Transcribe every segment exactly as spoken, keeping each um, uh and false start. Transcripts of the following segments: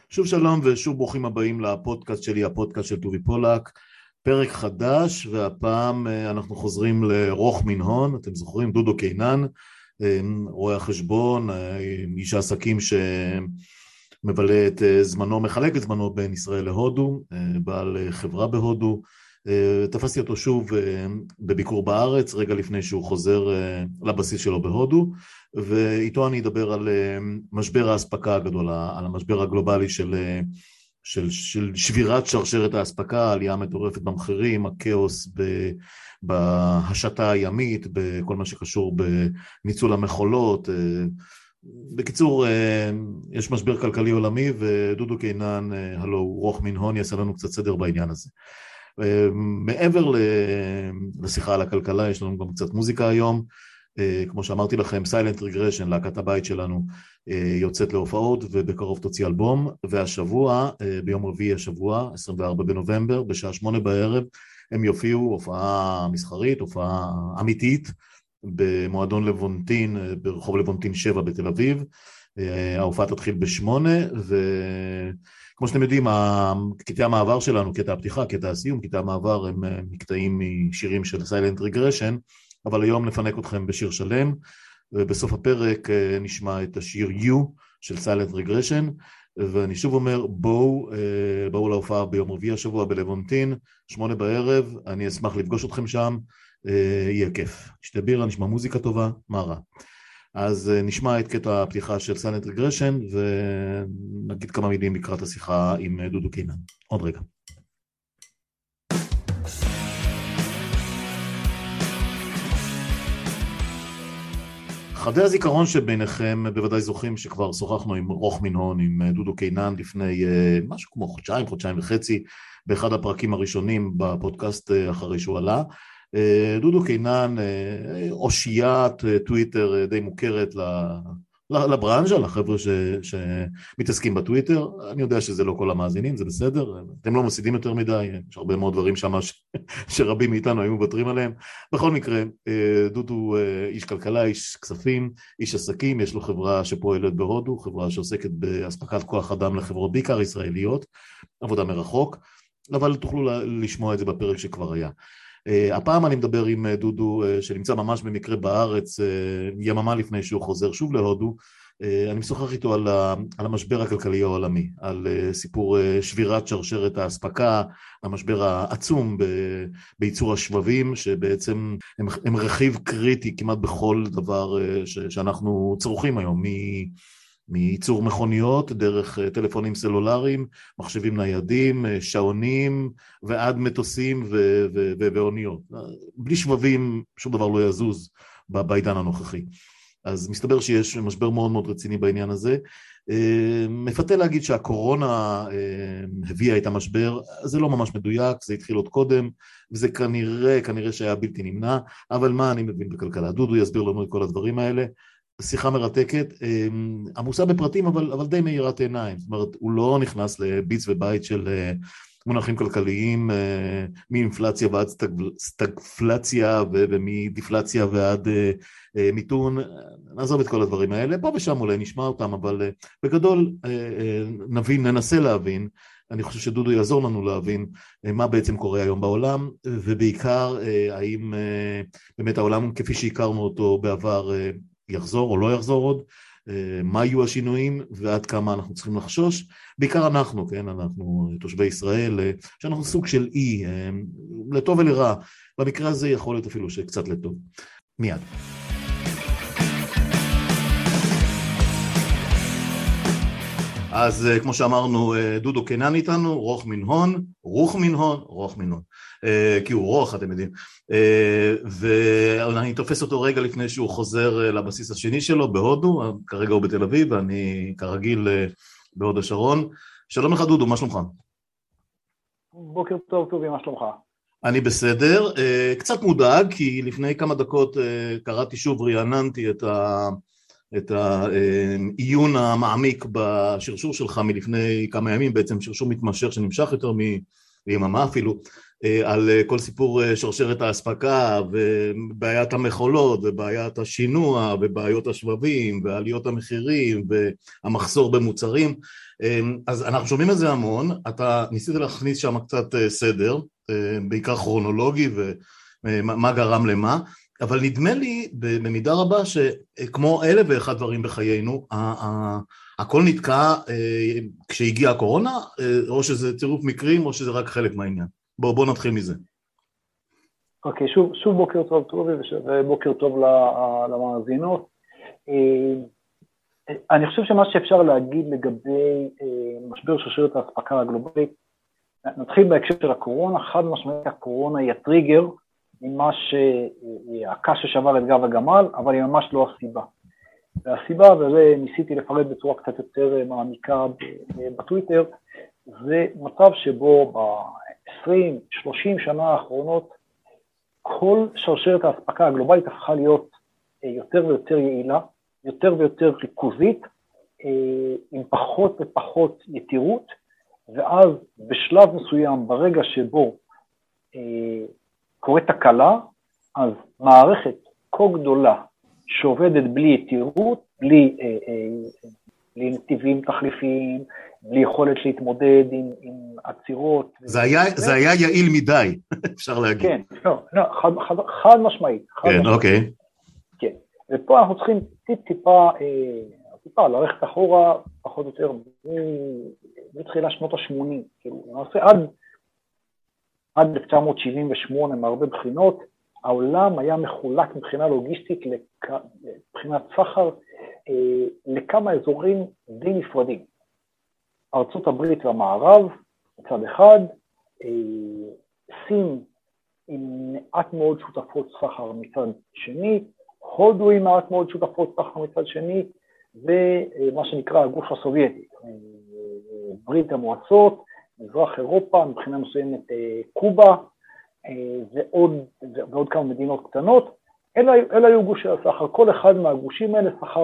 שוב שלום ושוב ברוכים הבאים לפודקאסט שלי, הפודקאסט של טובי פולק, פרק חדש, והפעם אנחנו חוזרים לרוך מנהון. אתם זוכרים, דודו קינן, רואה החשבון, איש העסקים שמבלה את זמנו, מחלק את זמנו בין ישראל להודו, בעל חברה בהודו. תפסתי אותו שוב בביקור בארץ, רגע לפני שהוא חוזר לבסיס שלו בהודו, ואיתו אני אדבר על משבר ההספקה הגדול, על המשבר הגלובלי של, של, של שבירת שרשרת ההספקה, העלייה המטורפת במחירים, הכאוס בהשטה הימית, בכל מה שקשור בניצול המכולות. בקיצור, יש משבר כלכלי עולמי, ודודו קינן, הלו, רוך מנהון, יעשה לנו קצת סדר בעניין הזה. מעבר לשיחה על הכלכלה, יש לנו גם קצת מוזיקה היום. כמו שאמרתי לכם, Silent Regression, להקת הבית שלנו, יוצאת להופעות ובקרוב תוציא אלבום, והשבוע, ביום רביעי השבוע, עשרים וארבעה בנובמבר, בשעה שמונה בערב, הם יופיעו הופעה מסחרית, הופעה אמיתית, במועדון לבונטין, ברחוב לבונטין שבע בתל אביב. ההופעה תתחיל בשמונה, וכמו שאתם יודעים, קטעי המעבר שלנו, קטע הפתיחה, קטע הסיום, קטעי המעבר הם מקטעים משירים של Silent Regression, אבל היום נפנק אתכם בשיר שלם, ובסוף הפרק נשמע את השיר You של Silent Regression, ואני שוב אומר, בואו, בואו להופעה ביום רביעי השבוע בלוונטין, שמונה בערב, אני אשמח לפגוש אתכם שם, יהיה כיף. שתי בירה, נשמע מוזיקה טובה, מה רע. אז נשמע את קטע הפתיחה של Silent Regression, ונגיד כמה מילים לקראת השיחה עם דודו קינן. עוד רגע. חדי הזיכרון שביניכם בוודאי זוכרים שכבר שוחחנו עם רוך מנהון, עם דודו קינן, לפני משהו כמו חודשיים, חודשיים וחצי, באחד הפרקים הראשונים בפודקאסט אחרי שהוא עלה. דודו קינן, אושיית טוויטר די מוכרת לברנז'ה, לחבר'ה שמתעסקים בטוויטר. אני יודע שזה לא כל המאזינים, זה בסדר, אתם לא מפסידים יותר מדי, יש הרבה מאוד דברים שם שרבים מאיתנו היו מוותרים עליהם. בכל מקרה, דודו איש כלכלה, איש כספים, איש עסקים, יש לו חברה שפועלת בהודו, חברה שעוסקת בהספקת כוח אדם לחברות בעיקר ישראליות, עבודה מרחוק, אבל תוכלו לשמוע את זה בפרק שכבר היה. הפעם אני מדבר עם דודו שנמצא ממש במקרה בארץ, יממה לפני שהוא חוזר שוב להודו. אני משוחח איתו על, על המשבר הכלכלי העולמי, על סיפור שבירת שרשרת ההספקה, המשבר העצום בייצור השבבים, שבעצם הם, הם רכיב קריטי כמעט בכל דבר ש, שאנחנו צורכים היום, מ... מייצור מכוניות, דרך טלפונים סלולריים, מחשבים ניידים, שעונים, ועד מטוסים ו- ו- ו- ואוניות. בלי שבבים שום דבר לא יזוז בעידן הנוכחי. אז מסתבר שיש משבר מאוד מאוד רציני בעניין הזה. מפתה להגיד שהקורונה הביאה את המשבר, זה לא ממש מדויק, זה התחיל עוד קודם, וזה כנראה, כנראה שהיה בלתי נמנע, אבל מה אני מבין בכלכלה? דודו יסביר לנו את כל הדברים האלה. שיחה מרתקת, עמוסה בפרטים, אבל, אבל די מאירת עיניים. זאת אומרת, הוא לא נכנס לביץ ובית של מונחים כלכליים, מאינפלציה ועד סטגפלציה, ומדיפלציה ועד מיתון. נעזוב את כל הדברים האלה. פה ושם אולי נשמע אותם, אבל בגדול נבין, ננסה להבין. אני חושב שדודו יעזור לנו להבין מה בעצם קורה היום בעולם, ובעיקר האם באמת העולם כפי שהכרנו אותו בעבר יחזור או לא יחזור עוד, מה יהיו השינויים ועד כמה אנחנו צריכים לחשוש, בעיקר אנחנו, כן, אנחנו תושבי ישראל, שאנחנו סוג של אי, לטוב ולרע, במקרה הזה יכול להיות אפילו שקצת לטוב. מיד. אז כמו שאמרנו, דודו קינן איתנו, רוך מנהון, רוך מנהון, רוך מנהון, כי הוא רוך, אתם יודעים, ואני תופס אותו רגע לפני שהוא חוזר לבסיס השני שלו בהודו, כרגע הוא בתל אביב, ואני כרגיל בהוד השרון. שלום לך דודו, מה שלומך? בוקר טוב טובי, מה שלומך? אני בסדר, קצת מודאג, כי לפני כמה דקות קראתי שוב, רעננתי את ה... את העיון המעמיק בשרשור שלך מלפני כמה ימים, בעצם שרשור מתמשך שנמשך יותר ויממה אפילו, על כל סיפור שרשרת האספקה ובעיית המכולות ובעיית השינוע ובעיות השבבים ועליות המחירים והמחסור במוצרים. אז אנחנו שומעים את זה המון. אתה ניסית להכניס שם קצת סדר, בעיקר כרונולוגי ומה גרם למה, אבל נדמה לי במידה רבה שכמו אלף ואחד דברים בחיינו, הכל נתקע כשהגיעה הקורונה, או שזה צירוף מקרים או שזה רק חלק מהעניין. בואו בוא נתחיל מזה. אוקיי, okay, שוב, שוב בוקר טוב טובי ובוקר טוב למאזינות. אני חושב שמה שאפשר להגיד לגבי משבר שרשרת האספקה הגלובלית, נתחיל בהקשר של הקורונה. חד משמעית הקורונה היא הטריגר, ממה שהקש ששבר את גב הגמל, אבל היא ממש לא הסיבה. והסיבה, וזה ניסיתי לפרט בצורה קצת יותר מעמיקה בטוויטר, זה מצב שבו ב-עשרים שלושים שנה האחרונות, כל שרשרת האספקה הגלובלית הפכה להיות יותר ויותר יעילה, יותר ויותר ריכוזית, עם פחות ופחות יתירות, ואז בשלב מסוים, ברגע שבו קורית תקלה, אז מערכת כה גדולה שעובדת בלי יתירות, בלי, בלי נתיבים תחליפיים, בלי יכולת להתמודד עם, עם עצירות. זה היה, זה היה יעיל מדי, אפשר להגיד. כן, לא, לא, חד, חד, חד משמעית. חד כן, משמעית. אוקיי. כן, ופה אנחנו צריכים טיפ טיפה, אה, טיפה ללכת אחורה, פחות או יותר, מתחילה שנות ה-שמונים, כאילו, למעשה עד, עד אלף תשע מאות שבעים ושמונה, מהרבה בחינות, העולם היה מחולק מבחינה לוגיסטית, מבחינת סחר, אה, לכמה אזורים די נפרדים. ארצות הברית והמערב, מצד אחד, סין עם מעט מאוד שותפות סחר מצד שני, הודו עם מעט מאוד שותפות סחר מצד שני, ומה שנקרא הגוש הסובייטי, ברית המועצות, מזרח אירופה, מבחינה מסוימת קובה, ועוד, ועוד כמה מדינות קטנות. אלה, אלה היו גושי הסחר, כל אחד מהגושים האלה סחר,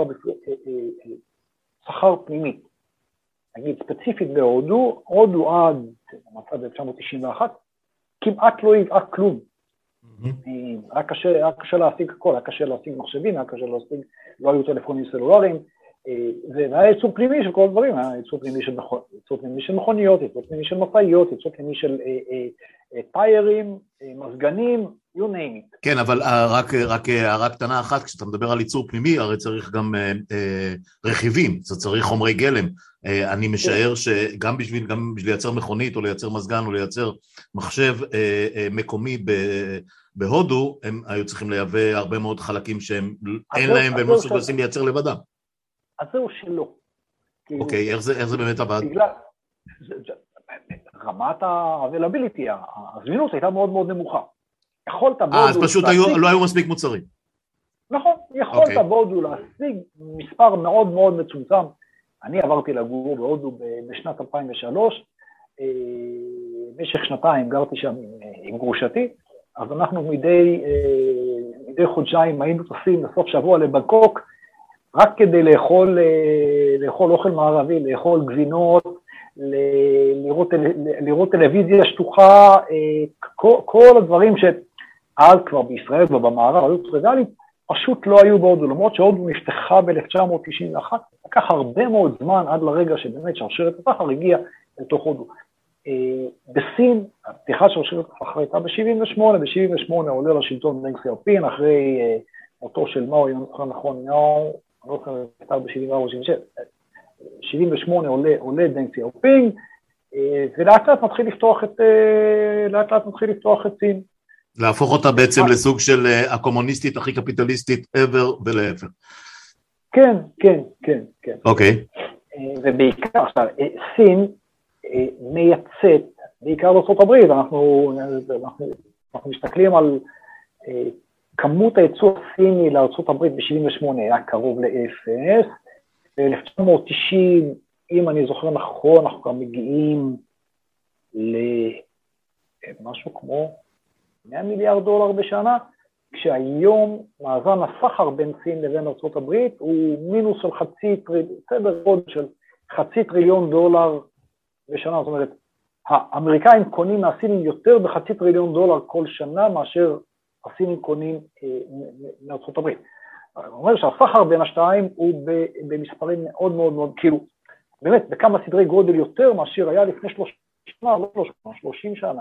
סחר פנימי. נגיד ספציפית בהודו, הודו עד מצד אלף תשע מאות תשעים ואחת, כמעט לא יבעה כלום. היה קשה, היה קשה להשיג הכל, היה קשה להשיג מחשבים, היה קשה להשיג, לא היו טלפונים סלולריים, והיה ייצור פנימי של כל הדברים, היה ייצור פנימי של, ייצור פנימי של מכוניות, ייצור פנימי של משאיות, ייצור פנימי של טיירים, מזגנים, you name it. כן, אבל רק, רק הערה קטנה אחת, כשאתה מדבר על ייצור פנימי, הרי צריך גם אה, רכיבים, זה צריך חומרי גלם. אה, אני משער שגם בשביל, גם בשביל לייצר מכונית, או לייצר מזגן, או לייצר מחשב אה, אה, מקומי ב, בהודו, הם היו צריכים לייבא הרבה מאוד חלקים שהם אין להם, והם לא מסוגלים לייצר לבדם. אז זהו שלא. אוקיי, איך זה, איך זה באמת עבד? בגלל, רמת ה-availability, הזמינות הייתה מאוד מאוד נמוכה. יכולת בהודו... אה, אז פשוט היו, לא היו מספיק מוצרים. נכון, יכולת okay. בהודו להשיג מספר מאוד מאוד מצומצם. אני עברתי לגור בהודו בשנת אלפיים ושלוש, במשך שנתיים גרתי שם עם גרושתי, אז אנחנו מדי, מדי חודשיים היינו טסים לסוף שבוע לבנקוק, רק כדי לאכול, לאכול אוכל מערבי, לאכול גבינות, לראות, לראות טלוויזיה שטוחה, כל, כל הדברים שאז כבר בישראל ובמערב היו טריוויאליים, פשוט לא היו בהודו, למרות שהודו נפתחה ב-אלף תשע מאות תשעים ואחת, לקח הרבה מאוד זמן עד לרגע שבאמת שרשרת הסחר הגיעה לתוך הודו. בסין, הפתיחה של שרשרת הסחר הייתה ב-שבעים ושמונה, ב-שבעים ושמונה עולה לשלטון דנג סיאופין, אחרי מותו של מאו, אם אני זוכר נכון, מאו, אני לא זוכר, הייתה ב-שבעים וארבע שבעים ושבע, שבעים ושמונה עולה, עולה דנג סיאופין, ולאט לאט מתחיל לפתוח את, לאט לאט מתחיל לפתוח את סין. להפוך אותה בעצם לסוג של הקומוניסטית הכי קפיטליסטית ever ולהפך. כן, כן, כן, כן. אוקיי. ובעיקר, עכשיו, סין מייצאת, בעיקר בארצות הברית, אנחנו, אנחנו, אנחנו מסתכלים על כמות הייצוא הסיני לארצות הברית ב-שבעים ושמונה היה קרוב ל-אפס, ב-אלף תשע מאות תשעים, אם אני זוכר נכון, אנחנו גם מגיעים למשהו כמו מאה מיליארד דולר בשנה, כשהיום מאזן הסחר בין סין לבין ארצות הברית הוא מינוס של חצי טריליון, סדר גודל של חצי טריליון דולר בשנה, זאת אומרת, האמריקאים קונים מהסינים יותר בחצי טריליון דולר כל שנה, מאשר הסינים קונים מארצות הברית. אני אומר שהסחר בין השתיים הוא במספרים מאוד מאוד מאוד, כאילו, באמת, בכמה סדרי גודל יותר מאשר היה לפני שלושים שנה, לא שלושים שנה.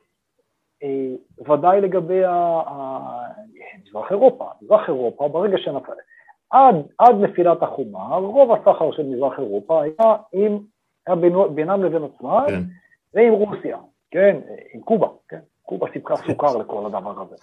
ודאי לגבי מזרח אירופה. מזרח אירופה, ברגע שנפל, עד, עד נפילת החומה, רוב הסחר של מזרח אירופה היה, עם, היה בינם לבין עצמם, כן. ועם רוסיה, כן, עם קובה, כן, קובה סיפקה סוכר לכל הדבר הזה.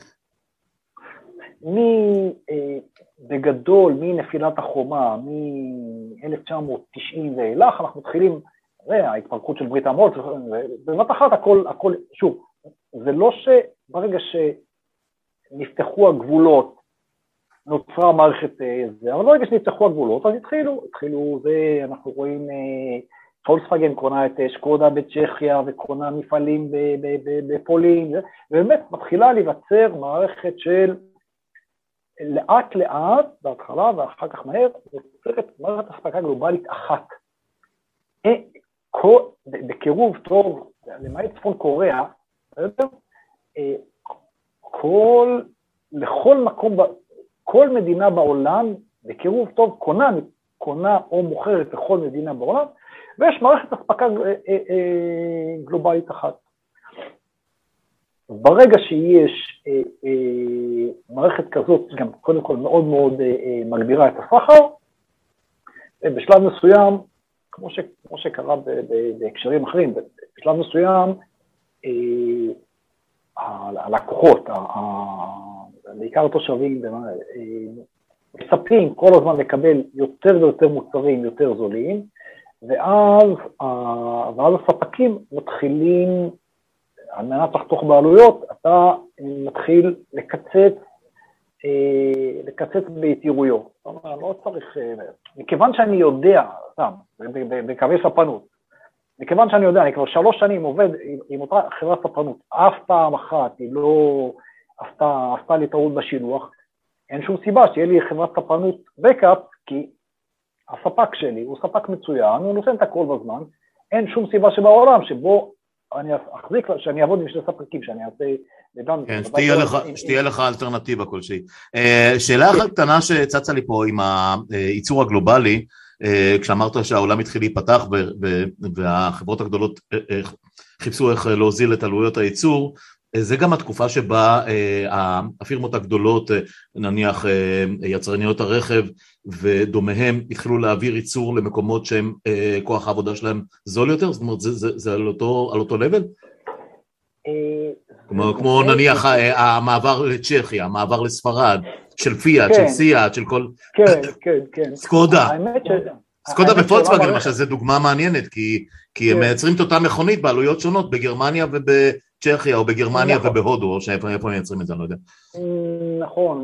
מי, בגדול, מנפילת החומה, מ-אלף תשע מאות תשעים ואילך, אנחנו מתחילים, זה ההתפרקות של ברית המועצות, בבת אחת הכל, הכל, שוב, זה לא שברגע שנפתחו הגבולות, נוצרה מערכת זה, אבל ברגע שנפתחו הגבולות, אז התחילו, התחילו זה, אנחנו רואים, פולקסווגן קונה את שקודה בצ'כיה, וקונה מפעלים בפולין, ובאמת מתחילה להיווצר מערכת של לאט לאט, בהתחלה ואחר כך מהר, יוצרת מערכת אספקה גלובלית אחת. בקירוב טוב, למעט צפון קוריאה, כל, לכל מקום, כל מדינה בעולם, בקירוב טוב, קונה, קונה או מוכרת לכל מדינה בעולם, ויש מערכת אספקה גלובלית אחת. ברגע שיש אה, אה, מערכת כזאת, גם קודם כל מאוד מאוד אה, מגבירה את הסחר, בשלב מסוים, כמו, ש, כמו שקרה ב, ב, בהקשרים אחרים, בשלב מסוים, אה, הלקוחות, בעיקר התושבים, אה, מספקים כל הזמן לקבל יותר ויותר מוצרים, יותר זולים, ואז, אה, ואז הספקים מתחילים, על מנת לחתוך בעלויות, אתה מתחיל לקצץ, אה, לקצץ ביתירויות. זאת אומרת, לא צריך, אה, מכיוון שאני יודע, סתם, בקווי ספנות, מכיוון שאני יודע, אני כבר שלוש שנים עובד עם אותה חברת ספנות, אף פעם אחת היא לא עשתה, עשתה לי טעות בשילוח, אין שום סיבה שיהיה לי חברת ספנות בקאפ, כי הספק שלי הוא ספק מצוין, הוא נותן את הכל בזמן, אין שום סיבה שבעולם שבו, אני אחזיק, שאני אעבוד עם שני ספקים, שאני אעשה לדן. כן, שתהיה לך אלטרנטיבה כלשהי. שאלה אחת קטנה שצצה לי פה עם הייצור הגלובלי, כשאמרת שהעולם התחיל להיפתח והחברות הגדולות חיפשו איך להוזיל את עלויות הייצור, זה גם התקופה שבה הפירמות הגדולות, נניח יצרניות הרכב ודומיהם, התחילו להעביר ייצור למקומות שהם כוח העבודה שלהם זול יותר? זאת אומרת, זה על אותו לבל? כמו נניח המעבר לצ'כיה, המעבר לספרד, של פיאט, של סיאט, של כל... כן, כן, כן. סקודה. סקודה ופולקסווגן, שזה דוגמה מעניינת, כי הם מייצרים את אותה מכונית בעלויות שונות בגרמניה ובצ'כיה, או בגרמניה ובהודו, או שאיפה הם מייצרים את זה, אני לא יודע. נכון,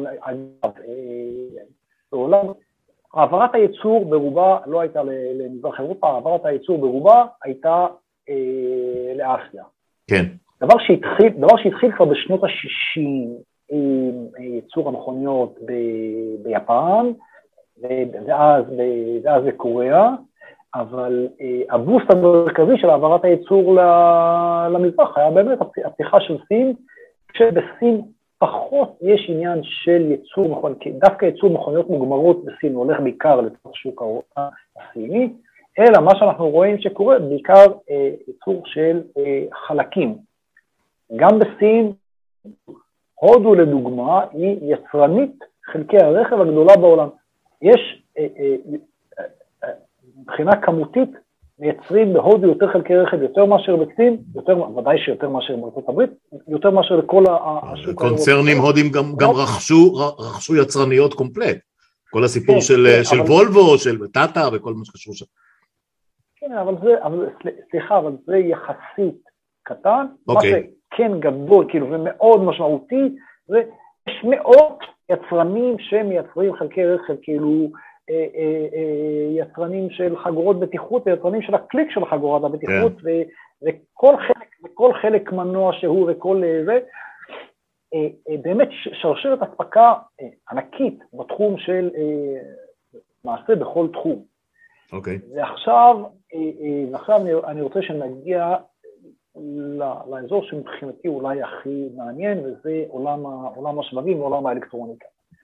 בעולם, העברת הייצור ברובה לא הייתה למזרח אירופה, העברת הייצור ברובה הייתה לאסיה. כן. דבר שהתחיל, דבר שהתחיל כבר בשנות ה-שישים, ייצור המכוניות ביפן, ואז, ואז בקוריאה, אבל הבוסט המרכזי של העברת הייצור למזרח היה באמת הפתיחה של סין, כשבסין פחות יש עניין של ייצור מכוניות, דווקא ייצור מכוניות מוגמרות בסין הולך בעיקר לתוך השוק הסיני, אלא מה שאנחנו רואים שקורה בעיקר ייצור של חלקים. גם בסין, הודו לדוגמה, היא יצרנית חלקי הרכב הגדולה בעולם. יש, מבחינה כמותית, מייצרים בהודו יותר חלקי רכב, יותר מאשר בסין, יותר, ודאי שיותר מאשר בארצות הברית, יותר מאשר לכל השוק. קונצרנים הודים גם, גם רכשו, רכשו יצרניות קומפלט. כל הסיפור כן, של, כן, של אבל... וולבו, של טאטה וכל מה שקשור שם. כן, אבל זה, אבל, סליחה, אבל זה יחסית קטן. אוקיי. מה שכן גדול, כאילו, ומאוד משמעותי, זה יש מאות יצרנים שמייצרים חלקי רכב, כאילו, יצרנים של חגורות בטיחות, ויצרנים של הקליק של חגורת הבטיחות, וכל חלק, וכל חלק מנוע שהוא וכל זה, באמת שרשרת אספקה ענקית בתחום של מעשה בכל תחום. אוקיי. ועכשיו, ועכשיו אני רוצה שנגיע לאזור שמבחינתי אולי הכי מעניין, וזה עולם, עולם השבבים ועולם האלקטרוניקה.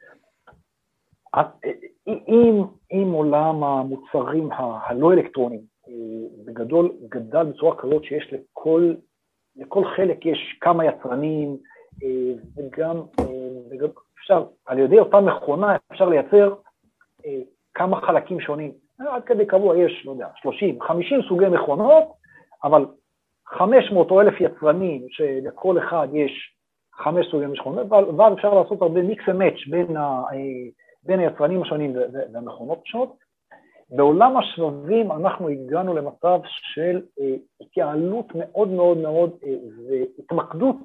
אם, אם עולם המוצרים הלא אלקטרוניים בגדול גדל בצורה כזאת שיש לכל, לכל חלק יש כמה יצרנים, וגם אפשר, על ידי אותה מכונה אפשר לייצר כמה חלקים שונים. עד כדי קבוע יש, לא יודע, שלושים, חמישים סוגי מכונות, אבל חמש מאות או אלף יצרנים שלכל אחד יש חמש סוגי מכונות, ואז אפשר לעשות הרבה מיקס ומאץ' בין, ה, בין היצרנים השונים והמכונות השונות. בעולם השבבים אנחנו הגענו למצב של התייעלות מאוד מאוד מאוד והתמקדות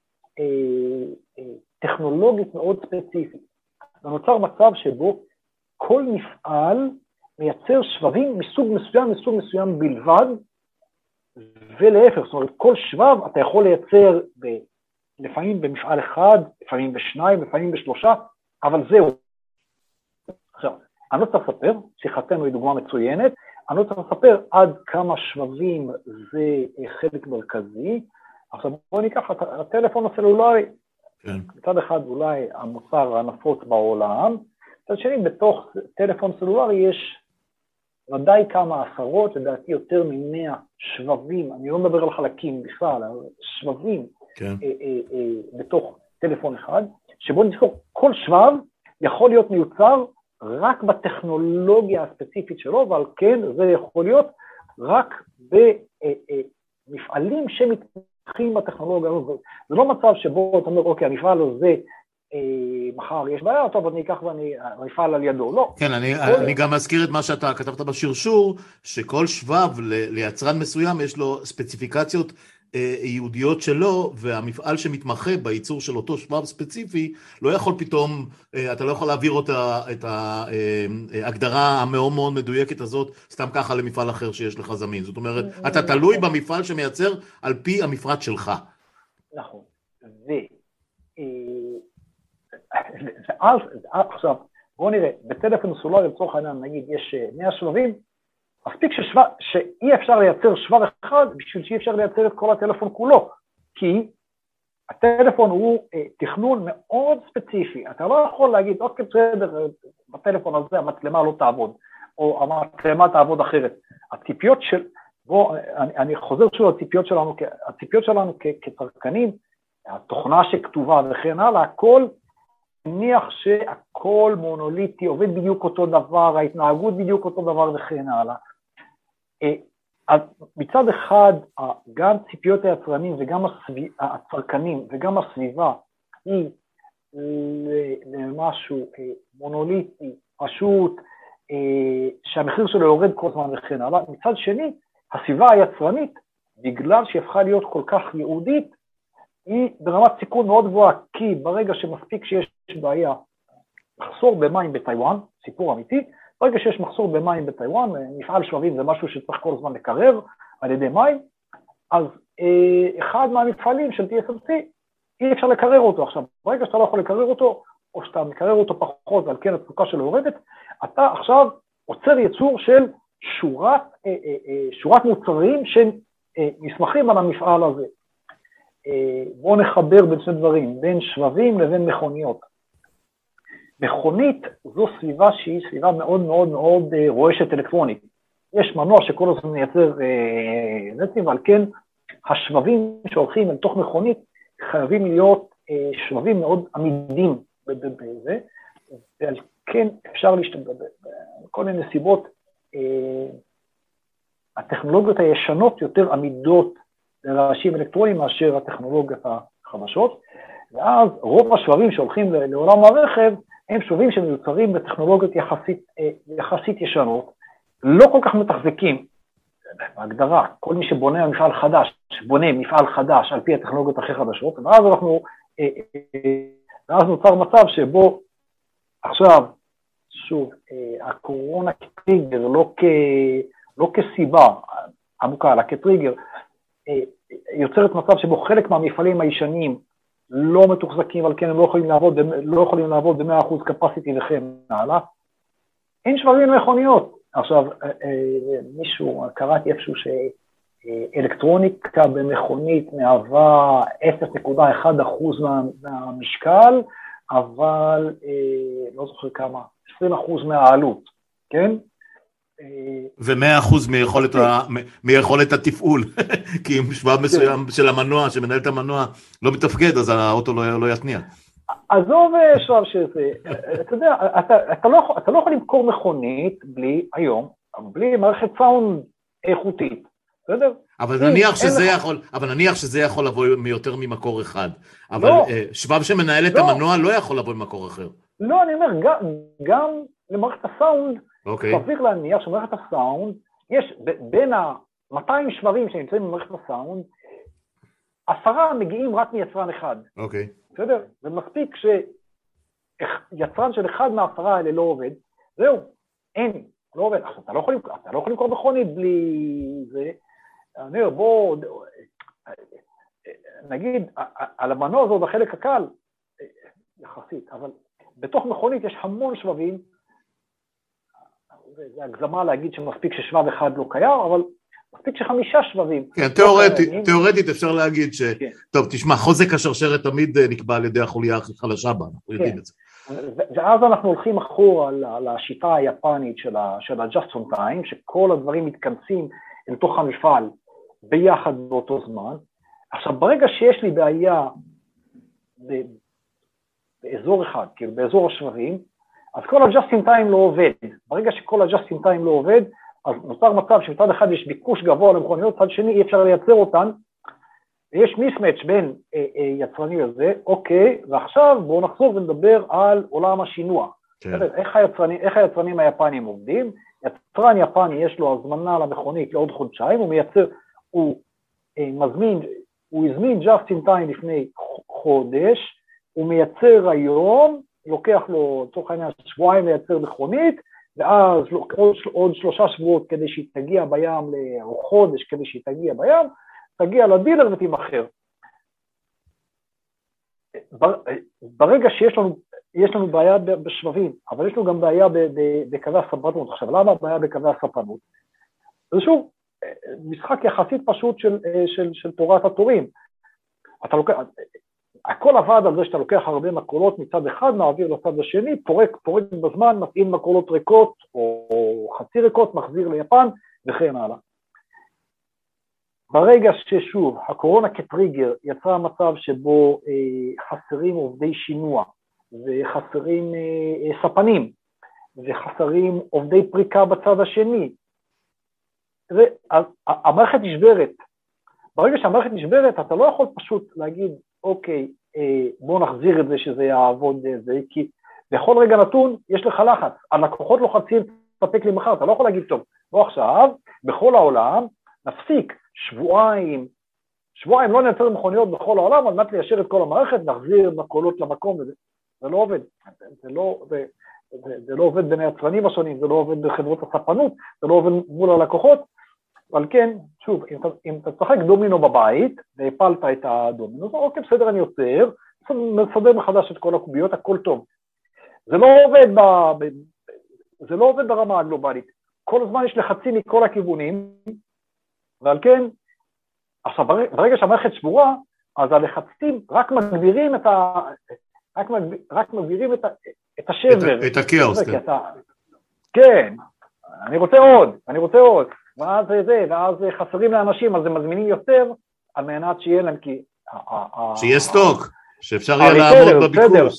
טכנולוגית מאוד ספציפית. ונוצר מצב שבו כל מפעל מייצר שבבים מסוג מסוים, מסוג מסוים בלבד, ולהפך, זאת אומרת, כל שבב אתה יכול לייצר ב, לפעמים במפעל אחד, לפעמים בשניים, לפעמים בשלושה, אבל זהו. עכשיו, אני לא צריך לספר, שיחתנו היא דוגמה מצוינת, אני לא צריך לספר עד כמה שבבים זה חלק מרכזי. עכשיו בואו ניקח את הטלפון הסלולרי, כן. מצד אחד אולי המוצר הנפוץ בעולם, מצד שני בתוך טלפון סלולרי יש ודאי כמה עשרות, לדעתי יותר ממאה שבבים, אני לא מדבר על חלקים בכלל, שבבים כן. אה, אה, אה, בתוך טלפון אחד, שבו נזכור כל שבב יכול להיות מיוצר רק בטכנולוגיה הספציפית שלו, ועל כן זה יכול להיות רק במפעלים שמתמחים בטכנולוגיה הזאת. זה לא מצב שבו אתה אומר, אוקיי, המפעל הזה מחר יש בעיה, טוב, אני אקח ואני אפעל על ידו, לא. כן, אני, אני גם מזכיר את מה שאתה כתבת בשרשור, שכל שבב ליצרן מסוים יש לו ספציפיקציות ייעודיות שלו, והמפעל שמתמחה בייצור של אותו שבב ספציפי, לא יכול פתאום, אתה לא יכול להעביר אותה, את ההגדרה המאוד מאוד מדויקת הזאת, סתם ככה למפעל אחר שיש לך זמין. זאת אומרת, אתה תלוי במפעל שמייצר על פי המפרט שלך. נכון. ו... ואז, עכשיו, בואו נראה, בטלפון סלולרי לצורך העניין, נגיד, יש מאה שבבים, מספיק ששבב, שאי אפשר לייצר שבב אחד, בשביל שאי אפשר לייצר את כל הטלפון כולו, כי הטלפון הוא אה, תכנון מאוד ספציפי, אתה לא יכול להגיד, אוקיי, בסדר, בטלפון הזה המצלמה לא תעבוד, או המצלמה תעבוד אחרת. הציפיות של, בוא, אני, אני חוזר שוב הציפיות שלנו, הציפיות שלנו כ, כצרכנים, התוכנה שכתובה וכן הלאה, הכל, נניח שהכל מונוליטי, עובד בדיוק אותו דבר, ההתנהגות בדיוק אותו דבר וכן הלאה. אז מצד אחד, גם ציפיות היצרנים וגם הצרכנים וגם הסביבה היא למשהו מונוליטי, פשוט, שהמחיר שלו יורד כל הזמן וכן הלאה. מצד שני, הסביבה היצרנית, בגלל שהיא הפכה להיות כל כך ייעודית, היא ברמת סיכון מאוד גבוהה, כי ברגע שמספיק שיש בעיה, מחסור במים בטיואן, סיפור אמיתי, ברגע שיש מחסור במים בטיואן, מפעל שבבים זה משהו שצריך כל הזמן לקרר על ידי מים, אז אה, אחד מהמפעלים של טי אס אם סי, אי אפשר לקרר אותו. עכשיו, ברגע שאתה לא יכול לקרר אותו, או שאתה מקרר אותו פחות, ועל כן התפוקה שלו יורדת, אתה עכשיו עוצר ייצור של שורת, אה, אה, אה, שורת מוצרים שנסמכים על המפעל הזה. בואו נחבר בין שני דברים, בין שבבים לבין מכוניות. מכונית זו סביבה שהיא סביבה מאוד מאוד מאוד רועשת אלקטרונית. יש מנוע שכל הזמן מייצר נצים, ועל כן השבבים שהולכים אל תוך מכונית חייבים להיות שבבים מאוד עמידים בזה, ועל כן אפשר להשתמש בכל מיני סיבות, הטכנולוגיות הישנות יותר עמידות לרעשים אלקטרוניים מאשר הטכנולוגיות החדשות, ואז רוב השבבים שהולכים לעולם הרכב, הם שבבים שמיוצרים בטכנולוגיות יחסית, יחסית ישנות, לא כל כך מתחזקים, בהגדרה, כל מי שבונה מפעל חדש, שבונה מפעל חדש על פי הטכנולוגיות הכי חדשות, ואז אנחנו, ואז נוצר מצב שבו עכשיו, שוב, הקורונה כטריגר, לא, כ, לא כסיבה עמוקה, אלא כטריגר, יוצרת מצב שבו חלק מהמפעלים הישנים לא מתוחזקים, על כן הם לא יכולים לעבוד, לא יכולים לעבוד ב-מאה אחוז capacity וכן הלאה. אין שבבים למכוניות. עכשיו, מישהו, קראתי איפשהו אלקטרוניקה במכונית מהווה אפס נקודה אחת אחוז מה, מהמשקל, אבל לא זוכר כמה, עשרים אחוז מהעלות, כן? ו-מאה אחוז מיכולת, ה... מיכולת התפעול, כי אם שבב מסוים של המנוע, שמנהל את המנוע, לא מתפקד, אז האוטו לא, לא יתניע. עזוב שבב שזה, אתה יודע, אתה, אתה, לא, אתה לא יכול למכור מכונית בלי, היום, בלי מערכת סאונד איכותית, בסדר? אבל נניח שזה יכול, אבל נניח שזה יכול לבוא מיותר ממקור אחד, אבל שבב שמנהל את המנוע לא יכול לבוא ממקור אחר. לא, אני אומר, גם, גם למערכת הסאונד, אוקיי. צריך להניח שמערכת הסאונד, יש בין ה-מאתיים שבבים שנמצאים במערכת הסאונד, עשרה מגיעים רק מיצרן אחד. אוקיי. בסדר? זה מספיק שיצרן של אחד מהעשרה האלה לא עובד, זהו, אין, לא עובד. עכשיו, אתה לא יכול, אתה לא יכול למכור מכונית בלי זה. אני אומר, בוא, נגיד, על המנוע הזאת בחלק הקל, יחסית, אבל בתוך מכונית יש המון שבבים, זה, זה הגזמה להגיד שמספיק ששבב אחד לא קיים, אבל מספיק שחמישה שבבים. כן, תיאורטית, תיאורטית אפשר להגיד ש... כן. טוב, תשמע, חוזק השרשרת תמיד נקבע על ידי החוליה הכי חלשה בה, אנחנו יודעים כן. את זה. ואז אנחנו הולכים אחורה על השיטה היפנית של ה-just on time, שכל הדברים מתכנסים אל תוך המפעל ביחד באותו זמן. עכשיו, ברגע שיש לי בעיה באזור אחד, כאילו באזור השבבים, אז כל ה-just in time לא עובד. ברגע שכל ה-just in time לא עובד, אז נוצר מצב שמצד אחד יש ביקוש גבוה למכוניות, צד שני אי אפשר לייצר אותן, ויש מיסמץ' בין אה, אה, יצרני הזה, אוקיי, ועכשיו בואו נחזור ונדבר על עולם השינוע. כן. איך, היצרני, איך היצרנים היפנים עובדים? יצרן יפני יש לו הזמנה למכונית לעוד חודשיים, הוא מייצר, הוא אה, מזמין, הוא הזמין just in time לפני חודש, הוא מייצר היום, לוקח לו תוך העניין שבועיים לייצר מכונית, ואז עוד, עוד שלושה שבועות כדי שהיא תגיע בים, או חודש כדי שהיא תגיע בים, תגיע לדילר ותימחר. ברגע שיש לנו, יש לנו בעיה בשבבים, אבל יש לנו גם בעיה בקווי הספנות. עכשיו, למה הבעיה בקווי הספנות? זה שוב, משחק יחסית פשוט של, של, של תורת התורים. אתה לוקח, הכל עבד על זה שאתה לוקח הרבה מקולות מצד אחד, מעביר לצד השני, פורק, פורק בזמן, מתאים מקולות ריקות או חצי ריקות, מחזיר ליפן וכן הלאה. ברגע ששוב, הקורונה כטריגר יצרה מצב שבו אה, חסרים עובדי שינוע, וחסרים אה, ספנים, וחסרים עובדי פריקה בצד השני, אז המערכת נשברת. ברגע שהמערכת נשברת, אתה לא יכול פשוט להגיד, אוקיי, בוא נחזיר את זה שזה יעבוד זה, כי בכל רגע נתון יש לך לחץ, הלקוחות לוחצים, תספק לי מחר, אתה לא יכול להגיד, טוב, בוא עכשיו, בכל העולם, נפסיק שבועיים, שבועיים לא נייצר מכוניות בכל העולם, על מנת ליישר את כל המערכת, נחזיר מקולות למקום, וזה, זה לא עובד, זה לא, זה, זה, זה לא עובד בין היצרנים השונים, זה לא עובד בחברות הספנות, זה לא עובד מול הלקוחות, אבל כן, שוב, אם אתה, אם אתה צחק דומינו בבית, והפלת את הדומינו, אז אוקיי, בסדר, אני יוצר, מסדר מחדש את כל הקוביות, הכל טוב. זה לא עובד, ב, ב, זה לא עובד ברמה הגלובלית. כל הזמן יש לחצים מכל הכיוונים, ועל כן, עכשיו, ברגע שהמערכת שבורה, אז הלחצים רק מגבירים את ה... רק, מגביר, רק מגבירים את, ה, את השבר. את, את הכאוס, כן. אתה, כן, אני רוצה עוד, אני רוצה עוד. ואז זה, ואז חסרים לאנשים, אז הם מזמינים יותר, על מנת שיהיה להם, כי... שיהיה סטוק, שאפשר יהיה לעמוד בביקוש.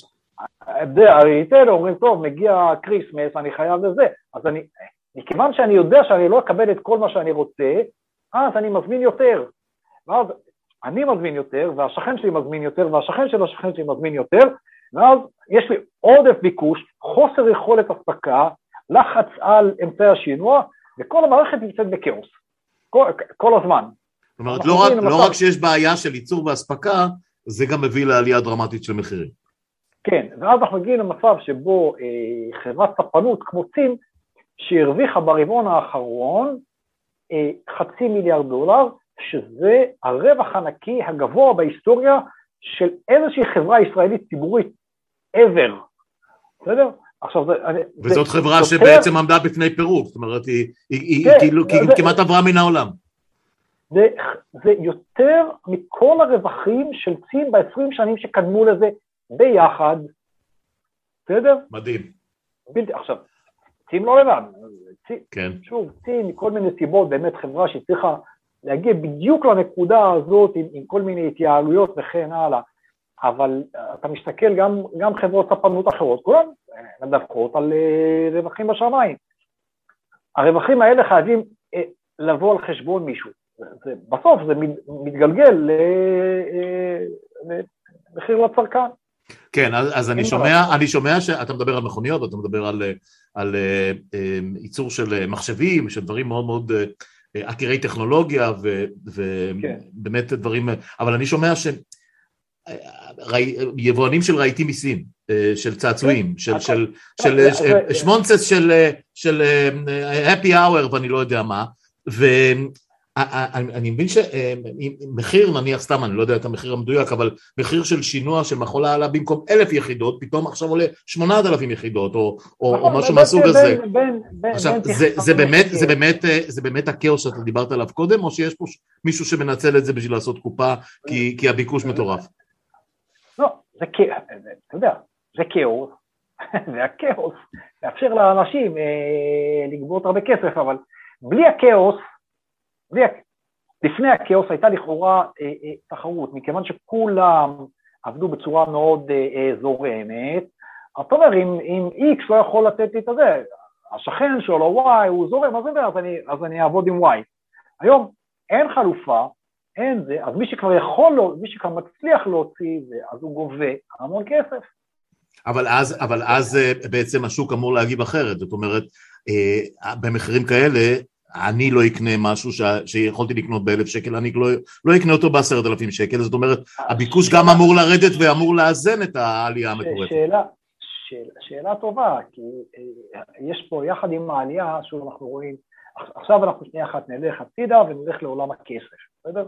הריטלר אומרים, טוב, מגיע קריסמס, אני חייב לזה, אז אני, מכיוון שאני יודע שאני לא אקבל את כל מה שאני רוצה, אז אני מזמין יותר, ואז אני מזמין יותר, והשכן שלי מזמין יותר, והשכן של השכן שלי מזמין יותר, ואז יש לי עודף ביקוש, חוסר יכולת הספקה, לחץ על אמצעי השינוע, וכל המערכת נמצאת בכאוס, כל, כל הזמן. זאת אומרת, לא רק, לא רק שיש בעיה של ייצור והספקה, זה גם מביא לעלייה דרמטית של מחירים. כן, ואז אנחנו מגיעים למצב שבו אה, חברת ספנות כמו צים, שהרוויחה ברבעון האחרון אה, חצי מיליארד דולר, שזה הרווח הנקי הגבוה בהיסטוריה של איזושהי חברה ישראלית ציבורית ever. בסדר? עכשיו זה, וזאת זה, חברה זה שבעצם יותר... עמדה בפני פירוק, זאת אומרת, היא, היא, כן, היא, כאילו, זה, היא כמעט עברה מן העולם. זה, זה יותר מכל הרווחים של צים ב-עשרים שנים שקדמו לזה ביחד. בסדר? מדהים. בלתי, עכשיו, צים לא לבד. צים, כן. שוב, צים מכל מיני סיבות, באמת חברה שצריכה להגיע בדיוק לנקודה הזאת עם, עם כל מיני התייעלויות וכן הלאה. אבל אתה מסתכל גם, גם חברות ספנות אחרות, כולן מדווחות על רווחים בשמיים. הרווחים האלה חייבים לבוא על חשבון מישהו. זה, בסוף זה מתגלגל למחיר לצרכן. כן, אז, אז אני שומע, אני שומע שאתה מדבר על מכוניות, אתה מדבר על, על ייצור של מחשבים, של דברים מאוד מאוד עתירי טכנולוגיה, ובאמת דברים, אבל אני שומע ש... יבואנים של רהיטים מסין, של צעצועים, של שמונצס של happy hour ואני לא יודע מה, ואני מבין שמחיר, נניח סתם, אני לא יודע את המחיר המדויק, אבל מחיר של שינוע של מכולה עלה במקום אלף יחידות, פתאום עכשיו עולה שמונת אלפים יחידות, או משהו מהסוג הזה. עכשיו, זה באמת הכאוס שאתה דיברת עליו קודם, או שיש פה מישהו שמנצל את זה בשביל לעשות קופה, כי הביקוש מטורף? לא, זה כאוס, אתה יודע, זה כאוס, זה הכאוס, לאפשר לאנשים לגבות הרבה כסף, אבל בלי הכאוס, בלי, לפני הכאוס הייתה לכאורה תחרות, מכיוון שכולם עבדו בצורה מאוד זורמת, אתה אומר, אם X לא יכול לתת לי את זה, השכן שלו Y הוא זורם, אז אני, אז אני אעבוד עם Y. היום אין חלופה, אין זה, אז מי שכבר יכול לו, מי שכבר מצליח להוציא זה, אז הוא גובה המון כסף. אבל אז, אבל אז בעצם השוק אמור להגיב אחרת, זאת אומרת, במחירים כאלה, אני לא אקנה משהו ש... שיכולתי לקנות באלף שקל, אני לא, לא אקנה אותו בעשרת אלפים שקל, זאת אומרת, הביקוש גם אמור לרדת ואמור לאזן את העלייה המטורפת. שאלה, שאלה, שאלה טובה, כי יש פה יחד עם העלייה, שוב אנחנו רואים, עכשיו אנחנו שנייה אחת נלך הצידה ונלך לעולם הכסף, בסדר?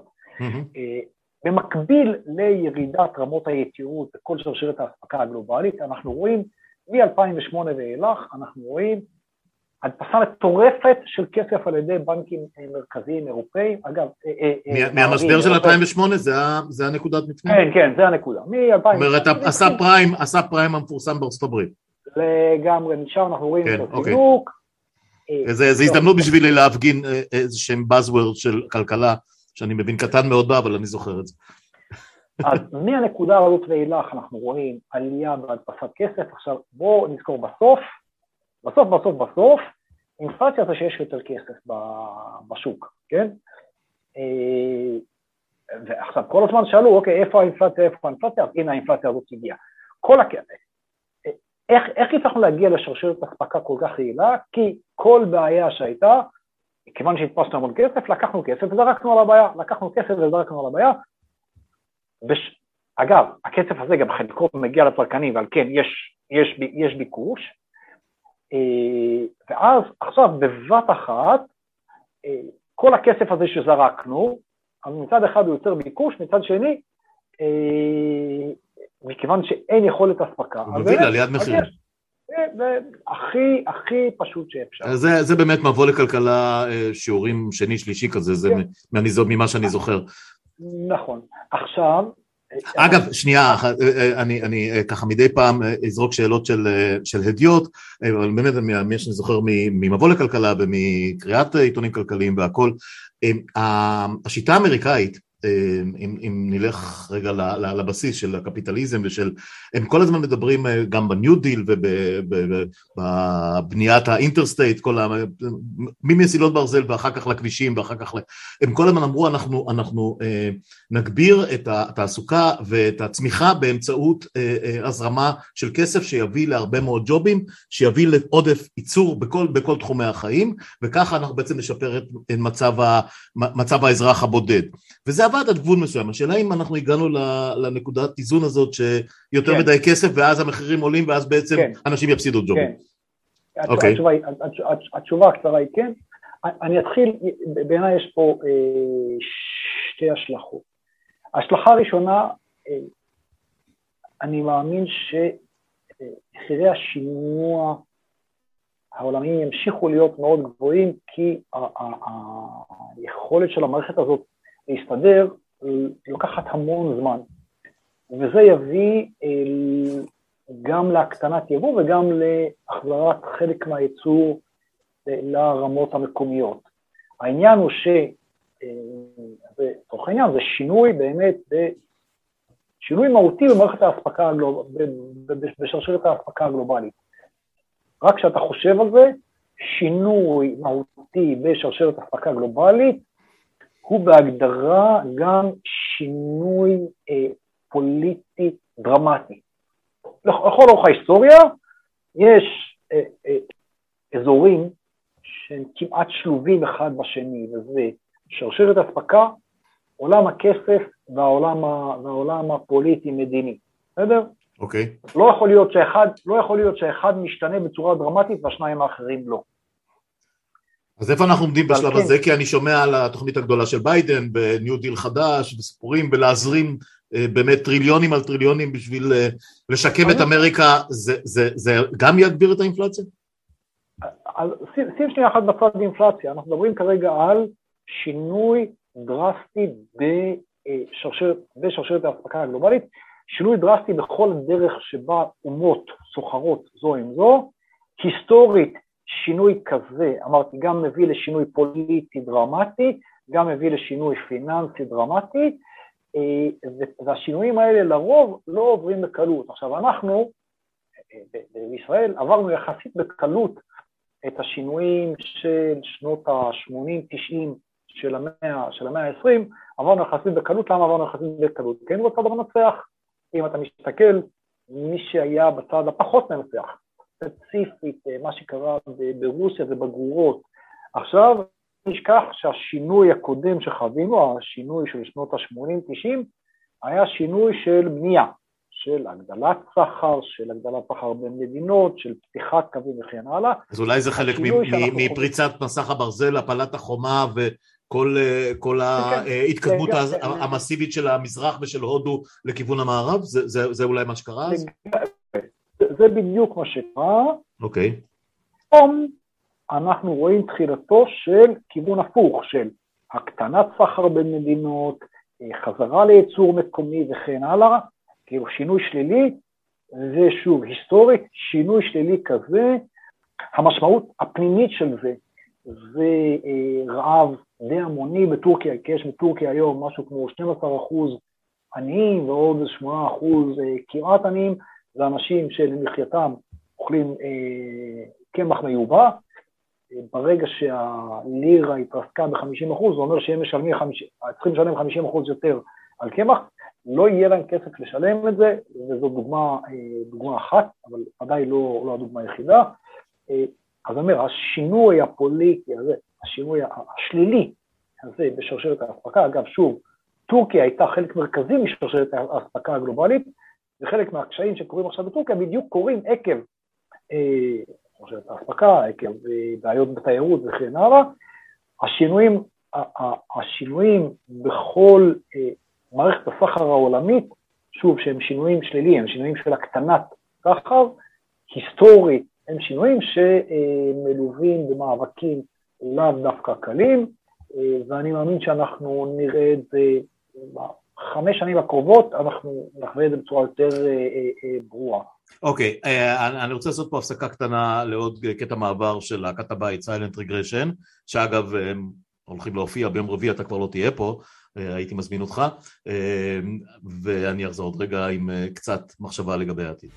במקביל לירידת רמות היתירות בכל שרשרת ההספקה הגלובלית, אנחנו רואים מ-אלפיים ושמונה ואילך, אנחנו רואים הדפסה מטורפת של כסף על ידי בנקים מרכזיים אירופאים, אגב... מהמשבר של אלפיים ושמונה זה הנקודת מפנה? כן, כן, זה הנקודה. זאת אומרת, עשה פריים, עשה פריים המפורסם בארצות הברית. לגמרי, משם אנחנו רואים את החינוק. זה הזדמנות בשבילי להפגין איזה שהם buzzword של כלכלה, שאני מבין קטן מאוד בה, אבל אני זוכר את זה. אז מהנקודה הזאת ואילך אנחנו רואים עלייה בהדפסת כסף. עכשיו בואו נזכור בסוף, בסוף בסוף בסוף, אינפלציה זה שיש יותר כסף בשוק, כן? ועכשיו כל הזמן שאלו, אוקיי, איפה האינפלציה, איפה האינפלציה? אז הנה האינפלציה הזאת הגיעה. כל הכסף. איך, איך הצלחנו להגיע לשרשרת הספקה כל כך רעילה? כי כל בעיה שהייתה, כיוון שהתפסנו המון כסף, לקחנו כסף וזרקנו על הבעיה, לקחנו כסף וזרקנו על הבעיה. בש... אגב, הכסף הזה גם חלקו מגיע לצרכנים, ועל כן יש, יש, יש ביקוש, ואז עכשיו בבת אחת, כל הכסף הזה שזרקנו, אז מצד אחד הוא יוצר ביקוש, מצד שני, מכיוון שאין יכולת הספקה. הוא מביא לעליית מחירים. זה הכי, הכי פשוט שאפשר. זה, זה באמת מבוא לכלכלה שיעורים שני, שלישי כזה, זה ממה שאני זוכר. נכון. עכשיו... אגב, שנייה, אני, אני ככה מדי פעם אזרוק שאלות של, של הדיוט, אבל באמת מי שאני זוכר ממבוא לכלכלה ומקריאת עיתונים כלכליים והכל, השיטה האמריקאית, אם, אם נלך רגע לבסיס של הקפיטליזם ושל, הם כל הזמן מדברים גם בניו דיל ובבניית האינטרסטייט, כל ה... ממסילות ברזל ואחר כך לכבישים ואחר כך, הם כל הזמן אמרו אנחנו, אנחנו נגביר את התעסוקה ואת הצמיחה באמצעות הזרמה של כסף שיביא להרבה מאוד ג'ובים, שיביא לעודף ייצור בכל, בכל תחומי החיים, וככה אנחנו בעצם נשפר את מצב, ה, מצב האזרח הבודד. וזה עבד עד גבול מסוים. השאלה אם אנחנו הגענו לנקודת איזון הזאת שיותר כן. מדי כסף, ואז המחירים עולים, ואז בעצם כן. אנשים יפסידו ג'ובים. כן. אוקיי. התשובה, התשובה הקצרה היא כן. אני אתחיל, בעיניי יש פה אה, שתי השלכות. ההשלכה הראשונה, אה, אני מאמין שמחירי השינוע העולמיים ימשיכו להיות מאוד גבוהים, כי היכולת של המערכת הזאת להסתדר לוקחת המון זמן, וזה יביא גם להקטנת יבוא וגם להחזרת חלק מהייצור לרמות המקומיות. העניין הוא ש... תוך העניין זה שינוי באמת, שינוי מהותי במערכת ההספקה, בשרשרת ההספקה הגלובלית. רק כשאתה חושב על זה, שינוי מהותי בשרשרת ההספקה הגלובלית, הוא בהגדרה גם שינוי אה, פוליטי דרמטי. לכל אורך ההיסטוריה, יש אה, אה, אזורים שהם כמעט שלובים אחד בשני, וזה שרשרת הספקה, עולם הכסף והעולם, והעולם הפוליטי-מדיני, בסדר? אוקיי. Okay. לא יכול להיות שאחד, לא יכול להיות שאחד משתנה בצורה דרמטית והשניים האחרים לא. אז איפה אנחנו עומדים בשלב הזה? כי אני שומע על התוכנית הגדולה של ביידן, בניו דיל חדש, בסיפורים, בלהזרים באמת טריליונים על טריליונים בשביל לשקם את אמריקה, זה, זה, זה גם יגביר את האינפלציה? אז שים שנייה אחת בצד באינפלציה, אנחנו מדברים כרגע על שינוי דרסטי בשרשרת, בשרשרת ההספקה הגלובלית, שינוי דרסטי בכל דרך שבה אומות סוחרות זו עם זו, היסטורית שינוי כזה, אמרתי, גם מביא לשינוי פוליטי דרמטי, גם מביא לשינוי פיננסי דרמטי, והשינויים האלה לרוב לא עוברים בקלות. עכשיו אנחנו, בישראל, עברנו יחסית בקלות את השינויים של שנות ה-שמונים תשעים של המאה, של המאה ה-עשרים, עברנו יחסית בקלות. למה עברנו יחסית בקלות? כי היינו בצד המנצח. אם אתה מסתכל, מי שהיה בצד הפחות מנצח, ספציפית, מה שקרה ברוסיה ובגרורות. עכשיו, נשכח שהשינוי הקודם שחווינו, השינוי של שנות ה-שמונים תשעים, היה שינוי של בנייה, של הגדלת סחר, של הגדלת סחר בין מדינות, של פתיחת קווים וכן הלאה. אז אולי זה חלק מפריצת מסך הברזל, הפלת החומה וכל כל ההתקדמות המסיבית של המזרח ושל הודו לכיוון המערב? זה אולי מה שקרה אז? זה בדיוק מה שקרה. אוקיי. היום אנחנו רואים תחילתו של כיוון הפוך, של הקטנת סחר בין מדינות, חזרה לייצור מקומי וכן הלאה, כאילו שינוי שלילי, ושוב, היסטורית, שינוי שלילי כזה, המשמעות הפנימית של זה, זה רעב די המוני בטורקיה, כי יש בטורקיה היום משהו כמו שנים עשר אחוז עניים, ועוד שמונה אחוז כמעט עניים, זה אנשים שלמחייתם אוכלים קמח מיובא. ברגע שהלירה התרסקה ב-חמישים אחוז, זה אומר שהם משלמים, צריכים לשלם חמישים אחוז יותר על קמח, לא יהיה להם כסף לשלם את זה, וזו דוגמה, דוגמה אחת, אבל עדיין לא, לא הדוגמה היחידה. אז אומר, השינוי הפוליטי הזה, השינוי השלילי הזה בשרשרת ההספקה, אגב שוב, טורקיה הייתה חלק מרכזי משרשרת ההספקה הגלובלית, וחלק מהקשיים שקורים עכשיו בטורקיה בדיוק קורים עקב שרשרת ההספקה, עקב בעיות בתיירות וכן הלאה. השינויים, השינויים בכל מערכת הסחר העולמית, שוב שהם שינויים שליליים, הם שינויים של הקטנת סחר, היסטורית הם שינויים שמלווים במאבקים לאו דווקא קלים, ואני מאמין שאנחנו נראה את זה בחמש שנים הקרובות, אנחנו נחווה את זה בצורה יותר ברורה. אוקיי, אני רוצה לעשות פה הפסקה קטנה לעוד קטע מעבר של להקת הבית, Silent Regression, שאגב הם הולכים להופיע ביום רביעי, אתה כבר לא תהיה פה, הייתי מזמין אותך, ואני אחזור עוד רגע עם קצת מחשבה לגבי העתיד.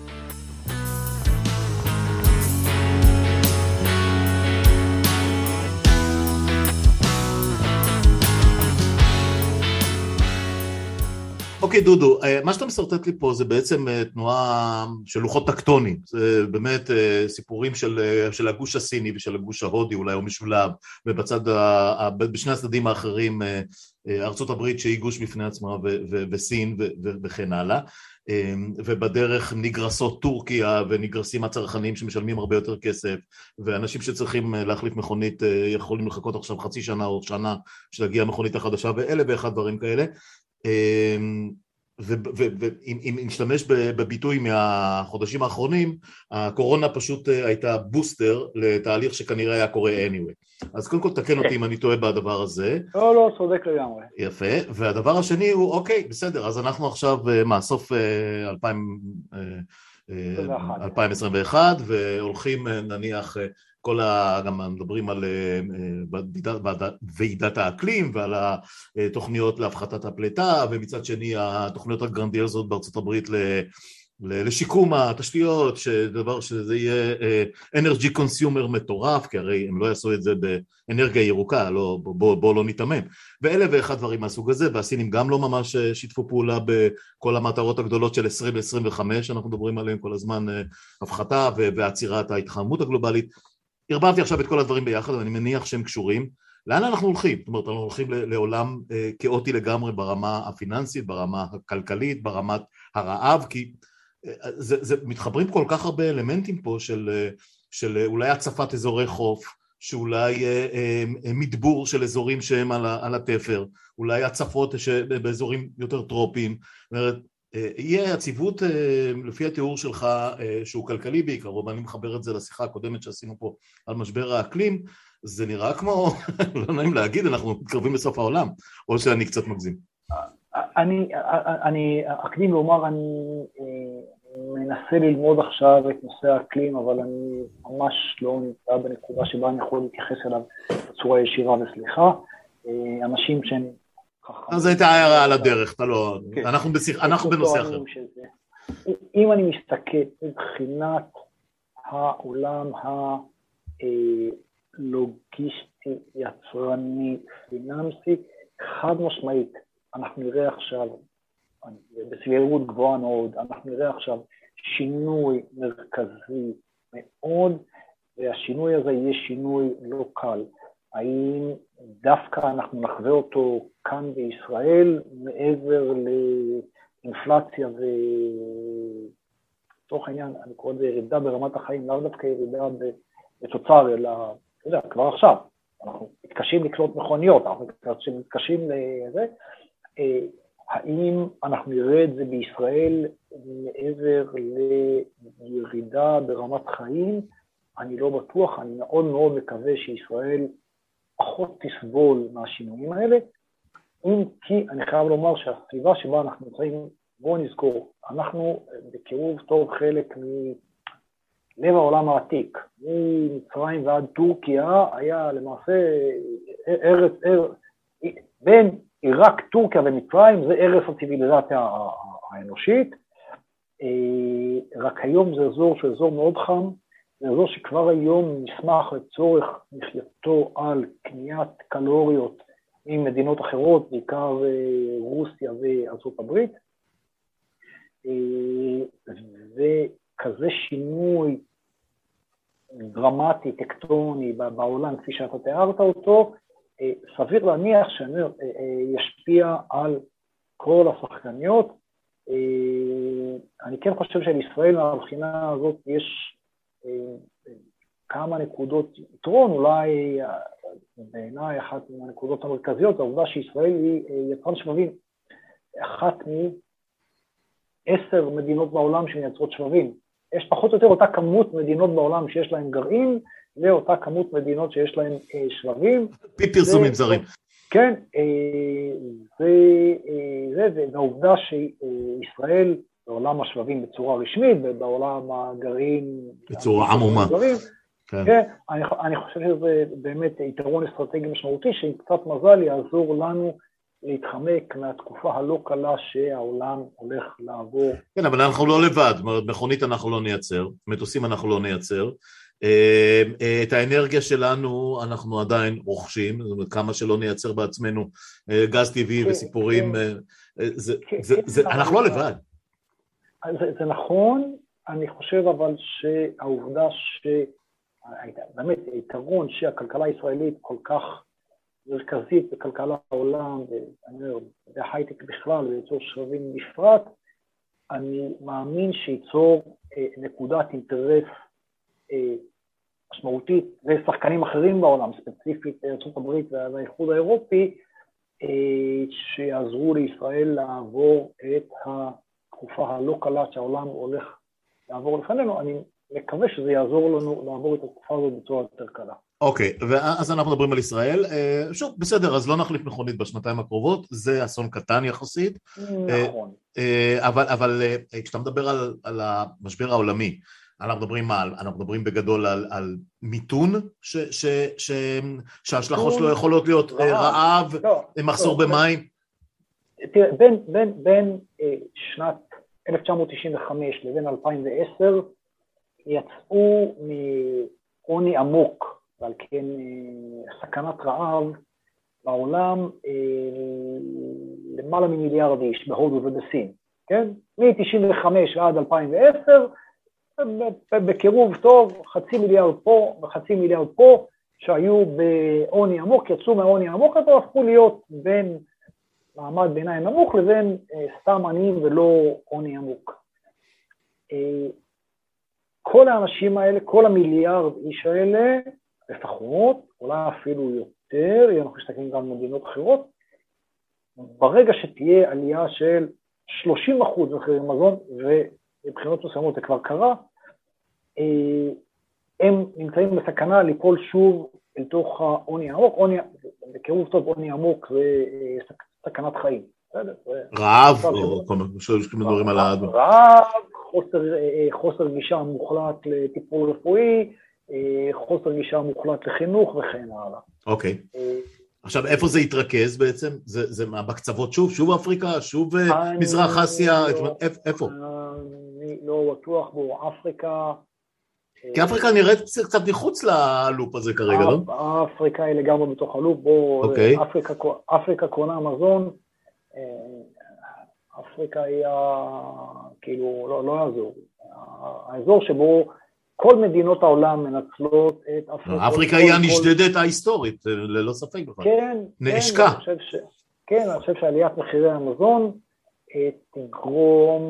אוקיי דודו, מה שאתה מסרטט לי פה זה בעצם תנועה של לוחות טקטונים, זה באמת סיפורים של, של הגוש הסיני ושל הגוש ההודי אולי או משולב, ובצד, בשני הצדדים האחרים ארצות הברית שהיא גוש בפני עצמה ו, ו, וסין ו, ו, וכן הלאה, ובדרך נגרסות טורקיה ונגרסים הצרכנים שמשלמים הרבה יותר כסף, ואנשים שצריכים להחליף מכונית יכולים לחכות עכשיו חצי שנה או שנה שתגיע המכונית החדשה, ואלה ואחד דברים כאלה. ואם נשתמש בביטוי מהחודשים האחרונים, הקורונה פשוט הייתה בוסטר לתהליך שכנראה היה קורה anyway. אז קודם כל תקן אותי אם אני טועה בדבר הזה. לא, לא, צודק לגמרי. יפה, והדבר השני הוא, אוקיי, בסדר, אז אנחנו עכשיו, מה, סוף אלפיים עשרים ואחת, והולכים נניח כל ה... גם מדברים על ועידת האקלים ועל התוכניות להפחתת הפליטה, ומצד שני התוכניות הגרנדיוזות בארצות הברית לשיקום התשתיות, שדבר שזה יהיה אנרגי קונסיומר מטורף, כי הרי הם לא יעשו את זה באנרגיה ירוקה, לא, בוא, בוא לא נתאמן. ואלה ואחד דברים מהסוג הזה, והסינים גם לא ממש שיתפו פעולה בכל המטרות הגדולות של עשרים עשרים וחמש, אנחנו מדברים עליהם כל הזמן, הפחתה ועצירת ההתחממות הגלובלית. הרבבתי עכשיו את כל הדברים ביחד, ואני מניח שהם קשורים. לאן אנחנו הולכים? זאת אומרת, אנחנו הולכים לעולם כאוטי לגמרי ברמה הפיננסית, ברמה הכלכלית, ברמת הרעב, כי זה, זה מתחברים כל כך הרבה אלמנטים פה של, של אולי הצפת אזורי חוף, שאולי מדבור של אזורים שהם על, על התפר, אולי הצפות באזורים יותר טרופיים. זאת אומרת, יהיה הציבות לפי התיאור שלך שהוא כלכלי בעיקרו, ואני מחבר את זה לשיחה הקודמת שעשינו פה על משבר האקלים, זה נראה כמו, לא נעים להגיד, אנחנו מתקרבים לסוף העולם, או שאני קצת מגזים. אני, אני אקדים לומר, אני מנסה ללמוד עכשיו את נושא האקלים, אבל אני ממש לא נמצא בנקודה שבה אני יכול להתייחס אליו בצורה ישירה וסליחה. אנשים שהם אז הייתה הערה על הדרך, אתה לא... אנחנו בשיח, אנחנו בנושא אחר. אם אני מסתכל מבחינת העולם הלוגיסטי, יצרני, פיננסי, חד משמעית, אנחנו נראה עכשיו, בסבירות גבוהה מאוד, אנחנו נראה עכשיו שינוי מרכזי מאוד, והשינוי הזה יהיה שינוי לא קל. האם דווקא אנחנו נחווה אותו כאן בישראל, מעבר לאינפלציה ותוך העניין, אני קורא לזה ירידה ברמת החיים, לא דווקא ירידה בתוצר, אלא, אתה יודע, כבר עכשיו, אנחנו מתקשים לקנות מכוניות, אנחנו מתקשים לזה, האם אנחנו נראה את זה בישראל מעבר לירידה ברמת חיים? אני לא בטוח, אני מאוד מאוד מקווה שישראל פחות תסבול מהשינויים האלה, אם כי אני חייב לומר שהסביבה שבה אנחנו נמצאים, בואו נזכור, אנחנו בקירוב טוב חלק מלב העולם העתיק, ממצרים ועד טורקיה, היה למעשה ארץ, ארץ, בין עיראק, טורקיה ומצרים, זה ערש הציביליזציה האנושית, רק היום זה אזור שהוא אזור מאוד חם, זה אזור שכבר היום נסמך לצורך מחייתו על קניית קלוריות ממדינות אחרות, בעיקר רוסיה וארצות הברית, וכזה שינוי דרמטי, טקטוני בעולם, כפי שאתה תיארת אותו, סביר להניח שישפיע על כל השחקניות. אני כן חושב שלישראל מהבחינה הזאת יש כמה נקודות יתרון, אולי בעיניי אחת מהנקודות המרכזיות, העובדה שישראל היא יצרן שבבים, אחת מעשר מדינות בעולם שמייצרות שבבים. יש פחות או יותר אותה כמות מדינות בעולם שיש להן גרעין, ואותה כמות מדינות שיש להן שבבים. פי פרסומים זרים. כן, זה, והעובדה שישראל בעולם השבבים בצורה רשמית, ובעולם הגרעין... בצורה עמומה. כן. כן, אני, אני חושב שזה באמת יתרון אסטרטגי משמעותי, שעם קצת מזל יעזור לנו להתחמק מהתקופה הלא קלה שהעולם הולך לעבור. כן, אבל אנחנו לא לבד, מכונית אנחנו לא נייצר, מטוסים אנחנו לא נייצר, את האנרגיה שלנו אנחנו עדיין רוכשים, זאת אומרת כמה שלא נייצר בעצמנו גז טבעי וסיפורים, אנחנו לא לבד. זה נכון, אני חושב אבל שהעובדה ש... באמת היתרון שהכלכלה הישראלית כל כך מרכזית בכלכלה העולם, וההייטק בכלל וייצור שבבים בפרט, אני מאמין שייצור נקודת אינטרס משמעותית ושחקנים אחרים בעולם, ספציפית ארצות הברית והאיחוד האירופי, שיעזרו לישראל לעבור את התקופה הלא קלה שהעולם הולך לעבור לפנינו. אני מקווה שזה יעזור לנו לעבור את התקופה הזאת בצורה יותר קלה. אוקיי, ואז אנחנו מדברים על ישראל. שוב, בסדר, אז לא נחליף מכונית בשנתיים הקרובות, זה אסון קטן יחסית. נכון. אבל, אבל כשאתה מדבר על, על המשבר העולמי, אנחנו מדברים מה? אנחנו מדברים בגדול על, על מיתון, ש, ש, ש, שההשלכות שלו יכולות להיות רעב, לא, מחסור לא, במים. תראה, בין, בין, בין שנת אלף תשע מאות תשעים וחמש לבין אלפיים ועשר, יצאו מעוני עמוק, ועל כן סכנת רעב בעולם, למעלה ממיליארד איש בהודו ובסין, כן? מ-תשעים וחמש ועד אלפיים ועשר, בקירוב טוב, חצי מיליארד פה וחצי מיליארד פה, שהיו בעוני עמוק, יצאו מהעוני עמוק, אז הפכו להיות בין מעמד ביניים עמוק לבין סתם עניים ולא עוני עמוק. כל האנשים האלה, כל המיליארד איש האלה, לפחות, אולי אפילו יותר, אנחנו מסתכלים גם במדינות אחרות, ברגע שתהיה עלייה של שלושים אחוז במחירי מזון, ובבחינות מסוימות זה כבר קרה, הם נמצאים בסכנה ליפול שוב אל תוך העוני העמוק, עוני, בקירוב טוב עוני עמוק וסכנת חיים. רעב, או כל מיני שמדברים על העד. רעב, חוסר גישה מוחלט לטיפול רפואי, חוסר גישה מוחלט לחינוך וכן הלאה. אוקיי. עכשיו, איפה זה יתרכז בעצם? זה, זה בקצוות שוב? שוב אפריקה? שוב מזרח אסיה? איפה? אני לא בטוח בו, אפריקה. כי אפריקה נראית קצת מחוץ ללופ הזה כרגע, לא? אפריקה היא לגמרי בתוך הלופ, בו אפריקה קונה מזון, אפריקה היא כאילו, לא יעזור. האזור שבו כל מדינות העולם מנצלות את אפריקה. אפריקה היא הנשדדת ההיסטורית, ללא ספק בכלל. כן. נעשקה. כן, אני חושב שעליית מחירי המזון תגרום,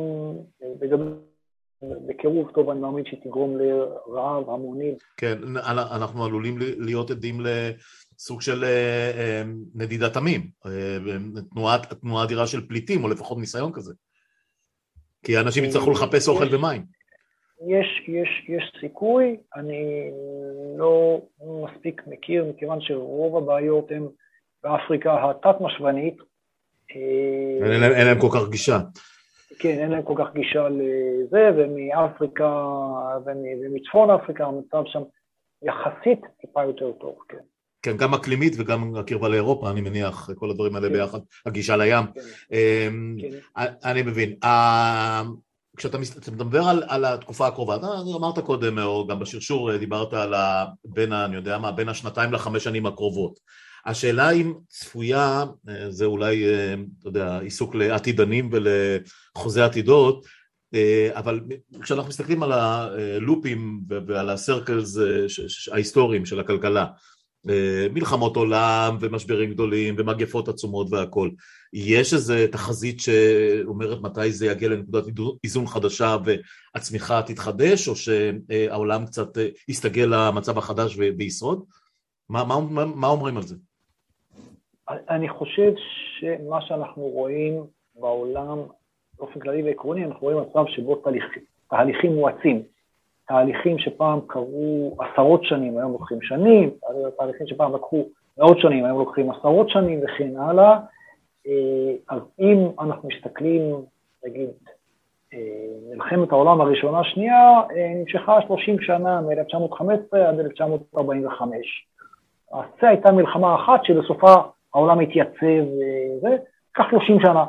בקירוב טוב אני מאמין שתגרום לרעב המוני. כן, אנחנו עלולים להיות עדים לסוג של נדידת עמים, תנועה אדירה של פליטים, או לפחות ניסיון כזה. כי האנשים יצטרכו לחפש אוכל ומים. יש, יש, יש סיכוי, אני לא מספיק מכיר, מכיוון שרוב הבעיות הן באפריקה התת-משוונית. אין להם כל כך גישה. כן, אין להם כל כך גישה לזה, ומאפריקה ומצפון אפריקה, המצב שם יחסית טיפה יותר טוב, כן. כן, גם אקלימית וגם הקרבה לאירופה, אני מניח, כל הדברים האלה ביחד, הגישה לים. אני מבין. כשאתה מדבר על, על התקופה הקרובה, אתה אמרת קודם, או גם בשרשור דיברת על בין, אני יודע מה, בין השנתיים לחמש שנים הקרובות. השאלה אם צפויה, זה אולי, אתה יודע, עיסוק לעתידנים ולחוזה עתידות, אבל כשאנחנו מסתכלים על הלופים ועל הסרקלס ההיסטוריים של הכלכלה, מלחמות עולם ומשברים גדולים ומגפות עצומות והכל, יש איזו תחזית שאומרת מתי זה יגיע לנקודת איזון חדשה והצמיחה תתחדש, או שהעולם קצת יסתגל למצב החדש וישרוד? מה, מה, מה אומרים על זה? אני חושב שמה שאנחנו רואים בעולם באופן כללי ועקרוני, אנחנו רואים מצב שבו תהליכים, תהליכים מואצים, תהליכים שפעם קרו עשרות שנים, היום לוקחים שנים, תהליכים שפעם לקחו מאות שנים, היום לוקחים עשרות שנים וכן הלאה. אז אם אנחנו מסתכלים, נגיד, מלחמת העולם הראשונה השנייה, נמשכה שלושים שנה, מ-אלף תשע מאות וחמש עשרה עד אלף תשע מאות ארבעים וחמש. אז זו הייתה מלחמה אחת שבסופה העולם התייצב, וזה, כך שלושים שנה.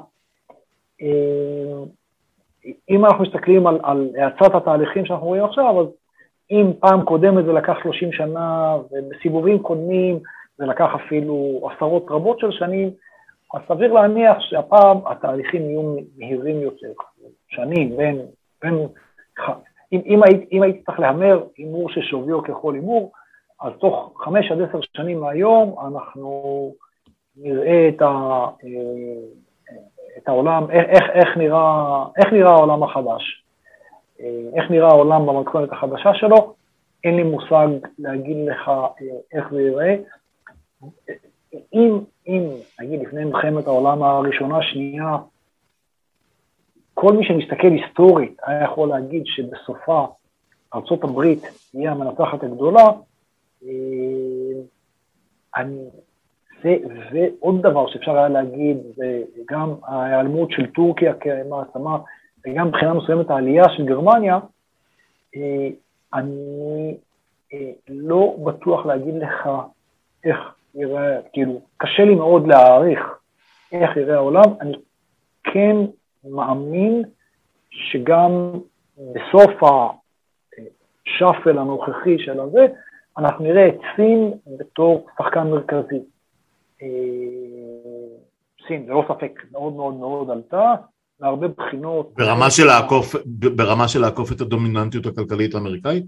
אם אנחנו מסתכלים על, על האצת התהליכים שאנחנו רואים עכשיו, אז אם פעם קודמת זה לקח שלושים שנה, ובסיבובים קודמים זה לקח אפילו עשרות רבות של שנים, אז סביר להניח שהפעם התהליכים יהיו מהירים יותר. שנים, בין, בין, אם, אם, היית, אם היית צריך להמר הימור ששוויו ככל הימור, אז תוך חמש עד עשר שנים מהיום אנחנו נראה את, ה, את העולם, איך, איך, נראה, איך נראה העולם החדש, איך נראה העולם במתכונת החדשה שלו, אין לי מושג להגיד לך איך זה ייראה. אם אם, נגיד, לפני מלחמת העולם הראשונה, השנייה, כל מי שמסתכל היסטורית היה יכול להגיד שבסופה ארצות הברית תהיה המנצחת הגדולה, אני, זה, ועוד דבר שאפשר היה להגיד, זה גם ההיעלמות של טורקיה כמעצמה, וגם מבחינה מסוימת העלייה של גרמניה, אני לא בטוח להגיד לך איך יראה, כאילו, קשה לי מאוד להעריך איך יראה העולם, אני כן מאמין שגם בסוף השפל הנוכחי של הזה, אנחנו נראה את סין בתור שחקן מרכזי. סין, זה לא ספק, מאוד מאוד מאוד עלתה, מהרבה בחינות. ברמה של לעקוף, ברמה של לעקוף את הדומיננטיות הכלכלית האמריקאית?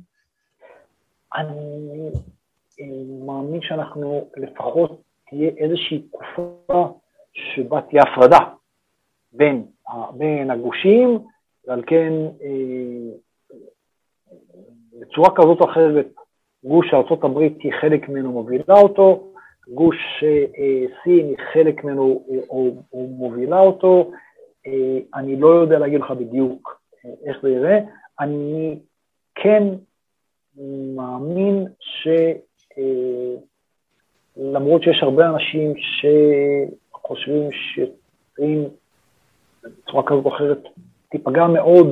אני מאמין שאנחנו לפחות תהיה איזושהי תקופה שבה תהיה הפרדה בין, בין הגושים, ועל כן בצורה כזאת או אחרת, גוש ארצות הברית היא חלק ממנו מובילה אותו, גוש סין היא חלק ממנו או, או מובילה אותו, אני לא יודע להגיד לך בדיוק איך זה יראה, אני כן מאמין שלמרות שיש הרבה אנשים שחושבים שסין בצורה כזאת או אחרת תיפגע מאוד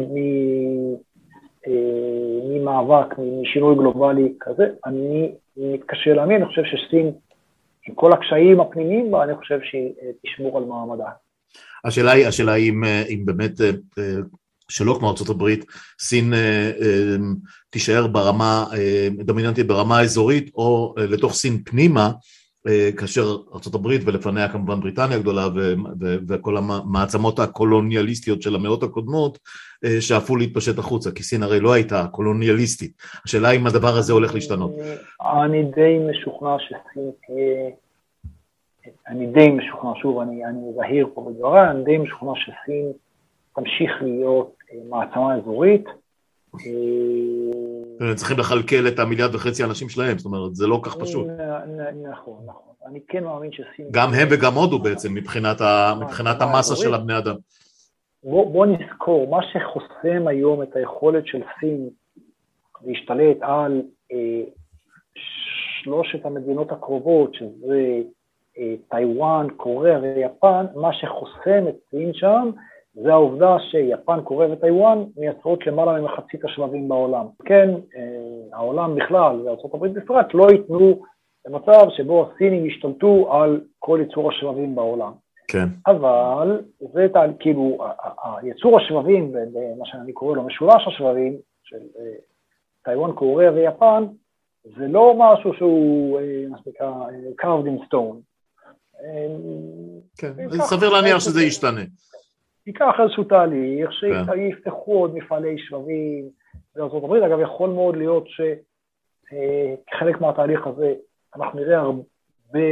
ממאבק, משינוי גלובלי כזה, אני מתקשה להאמין, אני חושב שסין עם כל הקשיים הפנימיים בה, אני חושב שהיא תשמור על מעמדה. השאלה היא, השאלה היא אם, אם באמת שלא כמו ארצות הברית, סין תישאר ברמה, דומיננטית ברמה האזורית, או לתוך סין פנימה, כאשר ארצות הברית ולפניה כמובן בריטניה הגדולה וכל המעצמות הקולוניאליסטיות של המאות הקודמות שאפו להתפשט החוצה, כי סין הרי לא הייתה קולוניאליסטית. השאלה אם הדבר הזה הולך להשתנות. אני די משוכנע שסין תהיה, אני די משוכנע, שוב אני זהיר פה בדברה, אני די משוכנע שסין תמשיך להיות מעצמה אזורית. הם צריכים לחלקל את המיליארד וחצי האנשים שלהם, זאת אומרת, זה לא כך פשוט. נכון, נכון. אני כן מאמין שסין... גם הם וגם הודו בעצם, מבחינת המסה של הבני אדם. בוא נזכור, מה שחוסם היום את היכולת של סין להשתלט על שלושת המדינות הקרובות, שזה טיואן, קוריאה ויפן, מה שחוסם את סין שם, זה העובדה שיפן, קוריאה וטיואן מייצרות למעלה ממחצית השבבים בעולם. כן, העולם בכלל וארצות הברית בפרט לא ייתנו למצב שבו הסינים ישתלטו על כל ייצור השבבים בעולם. כן. אבל זה כאילו, הייצור השבבים, במה שאני קורא לו משולש השבבים, של טיואן, קוריאה ויפן, זה לא משהו שהוא, מה שנקרא, carved in stone. כן, סביר להניח שזה ישתנה. ייקח איזשהו תהליך, שיפתחו עוד מפעלי שבבים בארצות הברית. אגב, יכול מאוד להיות שחלק מהתהליך הזה אנחנו נראה הרבה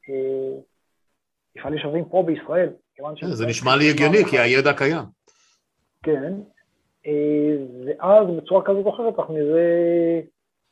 מפעלי שבבים פה בישראל. זה נשמע לי הגיוני, כי הידע קיים. כן, ואז בצורה כזאת או אחרת אנחנו נראה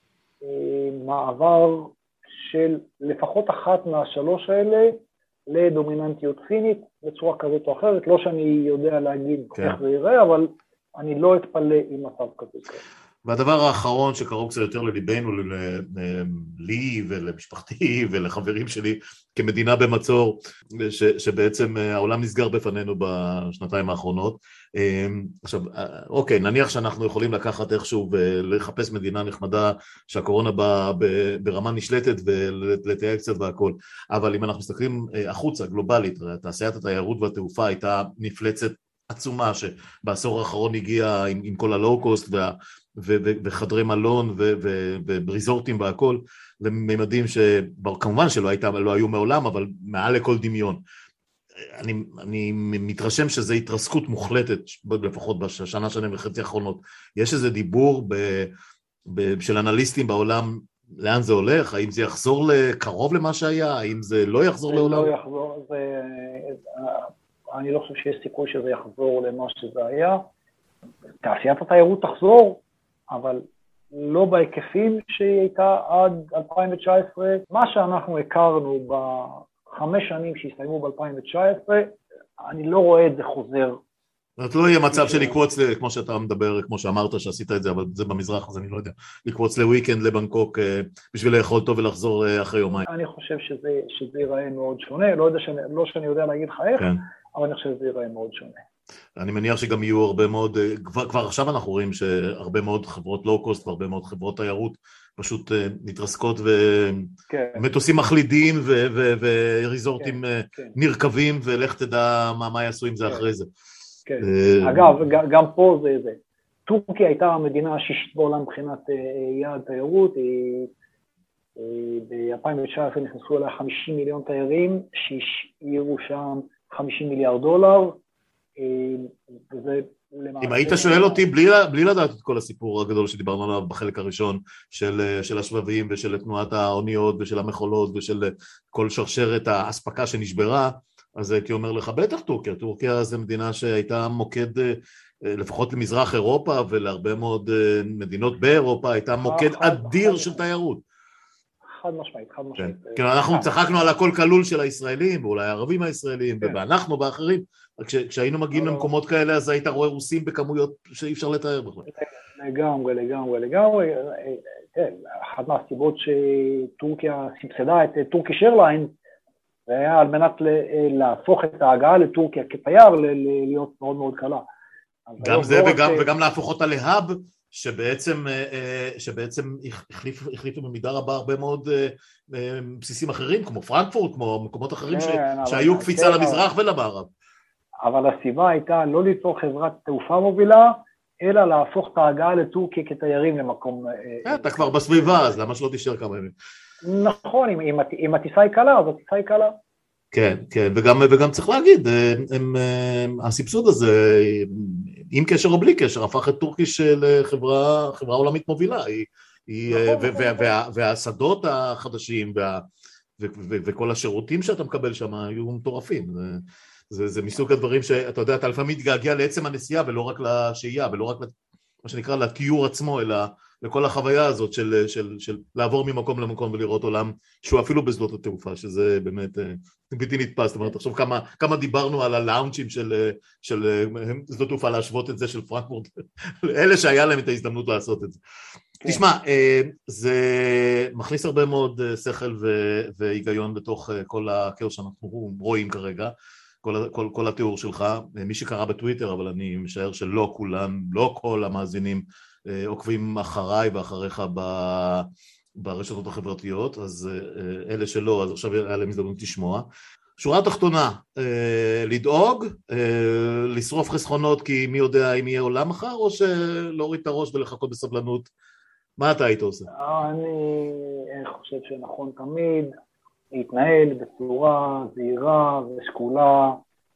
מעבר של לפחות אחת מהשלוש האלה, לדומיננטיות סינית בצורה כזאת או אחרת, לא שאני יודע להגיד איך זה יראה, אבל אני לא אתפלא עם מצב כזה. והדבר האחרון שקרוב קצת יותר לליבנו, לי ולמשפחתי ולחברים שלי כמדינה במצור, שבעצם העולם נסגר בפנינו בשנתיים האחרונות. עכשיו, אוקיי, נניח שאנחנו יכולים לקחת איכשהו ולחפש מדינה נחמדה שהקורונה באה ברמה נשלטת ולתייג קצת והכל, אבל אם אנחנו מסתכלים החוצה, גלובלית, תעשיית התיירות והתעופה הייתה מפלצת עצומה שבעשור האחרון הגיעה עם, עם כל הלואו-קוסט וה, ו, ו, וחדרי מלון ו, ו, ובריזורטים והכל, לממדים שכמובן שלא הייתה, לא היו מעולם, אבל מעל לכל דמיון. אני, אני מתרשם שזה התרסקות מוחלטת, לפחות בשנה, שנה וחצי האחרונות. יש איזה דיבור ב, ב, של אנליסטים בעולם, לאן זה הולך? האם זה יחזור לקרוב למה שהיה? האם זה לא יחזור זה לעולם? לא יחזור, זה... אני לא חושב שיש סיכוי שזה יחזור למה שזה היה. תעשיית התיירות תחזור, אבל לא בהיקפים שהיא הייתה עד אלפיים תשע עשרה. מה שאנחנו הכרנו חמש שנים שהסתיימו ב-אלפיים תשע עשרה, אני לא רואה את זה חוזר. זאת לא יהיה מצב של לקבוץ, כמו שאתה מדבר, כמו שאמרת שעשית את זה, אבל זה במזרח, אז אני לא יודע, לקבוץ לוויקנד לבנקוק בשביל לאכול טוב ולחזור אחרי יומיים. אני חושב שזה, שזה ייראה מאוד שונה, לא, יודע שאני, לא שאני יודע להגיד לך איך, כן. אבל אני חושב שזה ייראה מאוד שונה. אני מניח שגם יהיו הרבה מאוד, כבר, כבר עכשיו אנחנו רואים שהרבה מאוד חברות לואו-קוסט והרבה מאוד חברות תיירות פשוט מתרסקות ומטוסים כן. מחלידים וריזורטים כן, כן. נרכבים, ולך תדע מה, מה יעשו עם זה כן. אחרי זה. כן. אגב, גם פה זה זה. טורקיה הייתה המדינה השישית בעולם מבחינת יעד תיירות, ב-אלפיים תשע עשרה נכנסו אליה חמישים מיליון תיירים, שהשאירו שם חמישים מיליארד דולר, וזה אם היית שואל אותי בלי, בלי לדעת את כל הסיפור הגדול שדיברנו עליו בחלק הראשון של, של השבבים ושל תנועת האוניות ושל המכולות ושל כל שרשרת האספקה שנשברה, אז הייתי אומר לך, בטח טורקיה, טורקיה זה מדינה שהייתה מוקד, לפחות למזרח אירופה ולהרבה מאוד מדינות באירופה, הייתה מוקד אדיר של תיירות. חד משמעית, חד משמעית. כן, אנחנו צחקנו על הכל כלול של הישראלים, ואולי הערבים הישראלים, ואנחנו ואחרים, כשהיינו מגיעים למקומות כאלה, אז היית רואה רוסים בכמויות שאי אפשר לתאר בכלל. לגמרי, לגמרי, לגמרי. כן, אחת מהסיבות שטורקיה סבסדה את טורקיש איירליינס, זה היה על מנת להפוך את ההגעה לטורקיה כתייר להיות מאוד מאוד קלה. גם זה וגם, וגם להפוך אותה להאב, שבעצם, שבעצם החליף, החליפו במידה רבה הרבה מאוד בסיסים אחרים, כמו פרנקפורט, כמו מקומות אחרים ש, שהיו קפיצה למזרח ולמערב. אבל הסיבה הייתה לא ליצור חברת תעופה מובילה, אלא להפוך את ההגעה לטורקיה כתיירים למקום... אתה כבר בסביבה, אז למה שלא תישאר כמה ימים? נכון, אם הטיסה היא קלה, אז הטיסה היא קלה. כן, כן, וגם, וגם צריך להגיד, הם, הסבסוד הזה, עם קשר או בלי קשר, הפך את טורקיש לחברה, חברה עולמית מובילה, היא, היא, נכון, וה, וה, והשדות החדשים וה, ו, ו, וכל השירותים שאתה מקבל שם היו מטורפים. זה, זה, זה מסוג הדברים שאתה יודע, אתה לפעמים מתגעגע לעצם הנסיעה ולא רק לשהייה, ולא רק מה שנקרא לתיור עצמו, אלא לכל החוויה הזאת של, של, של לעבור ממקום למקום ולראות עולם שהוא אפילו בשדות התעופה, שזה באמת בלתי נתפס. זאת אומרת, עכשיו כמה, כמה דיברנו על הלאונצ'ים של, של שדות תעופה, להשוות את זה של פרנקפורט, אלה שהיה להם את ההזדמנות לעשות את זה. כן. תשמע, זה מכניס הרבה מאוד שכל והיגיון בתוך כל הכאוס שאנחנו רואים כרגע, כל, כל, כל התיאור שלך, מי שקרא בטוויטר, אבל אני משער שלא כולם, לא כל המאזינים עוקבים אחריי ואחריך ברשתות החברתיות, אז אלה שלא, אז עכשיו היה להם הזדמנות לשמוע. שורה תחתונה, לדאוג, לשרוף חסכונות כי מי יודע אם יהיה עולם מחר, או שלהוריד את הראש ולחכות בסבלנות? מה אתה היית עושה? אני חושב שנכון תמיד להתנהל בצורה זהירה ושקולה,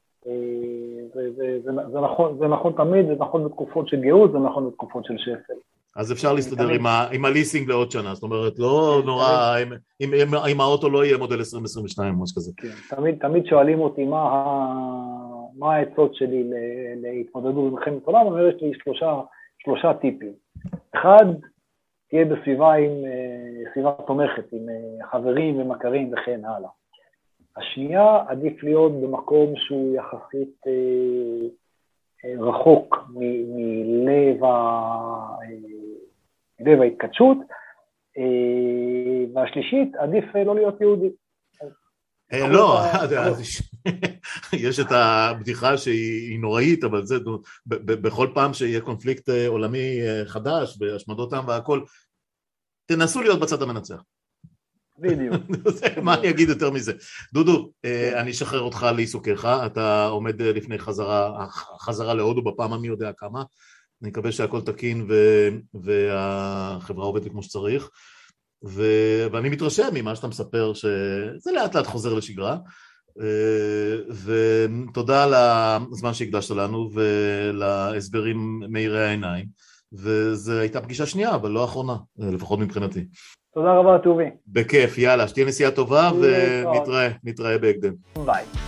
זה נכון, זה נכון תמיד, זה נכון בתקופות של גאות, זה נכון בתקופות של שפל. אז אפשר להסתדר עם הליסינג לעוד שנה, זאת אומרת, לא נורא, אם האוטו לא יהיה מודל עשרים עשרים ושתיים, ממש כזה. תמיד שואלים אותי מה העצות שלי להתמודדות במלחמת עולם, אבל יש לי שלושה טיפים. אחד, תהיה בסביבה עם סביבה תומכת, עם חברים ומכרים וכן הלאה. השנייה, עדיף להיות במקום שהוא יחסית אה, אה, רחוק מלב, ה, אה, לב ההתקדשות, אה, והשלישית, עדיף אה, לא להיות יהודי. אה, לא, יש את הבדיחה שהיא נוראית, אבל זה, בכל פעם שיהיה קונפליקט עולמי חדש, והשמדות עם והכל, תנסו להיות בצד המנצח. בדיוק. מה אני אגיד יותר מזה? דודו, אני אשחרר אותך לעיסוקיך, אתה עומד לפני חזרה, חזרה להודו בפעם המי יודע כמה, אני מקווה שהכל תקין והחברה עובדת כמו שצריך, ואני מתרשם ממה שאתה מספר שזה לאט לאט חוזר לשגרה, ותודה על הזמן שהקדשת לנו ולהסברים מאירי העיניים, וזו הייתה פגישה שנייה, אבל לא האחרונה, לפחות מבחינתי. תודה רבה, טובי. בכיף, יאללה, שתהיה נסיעה טובה ונתראה, נתראה בהקדם. ביי.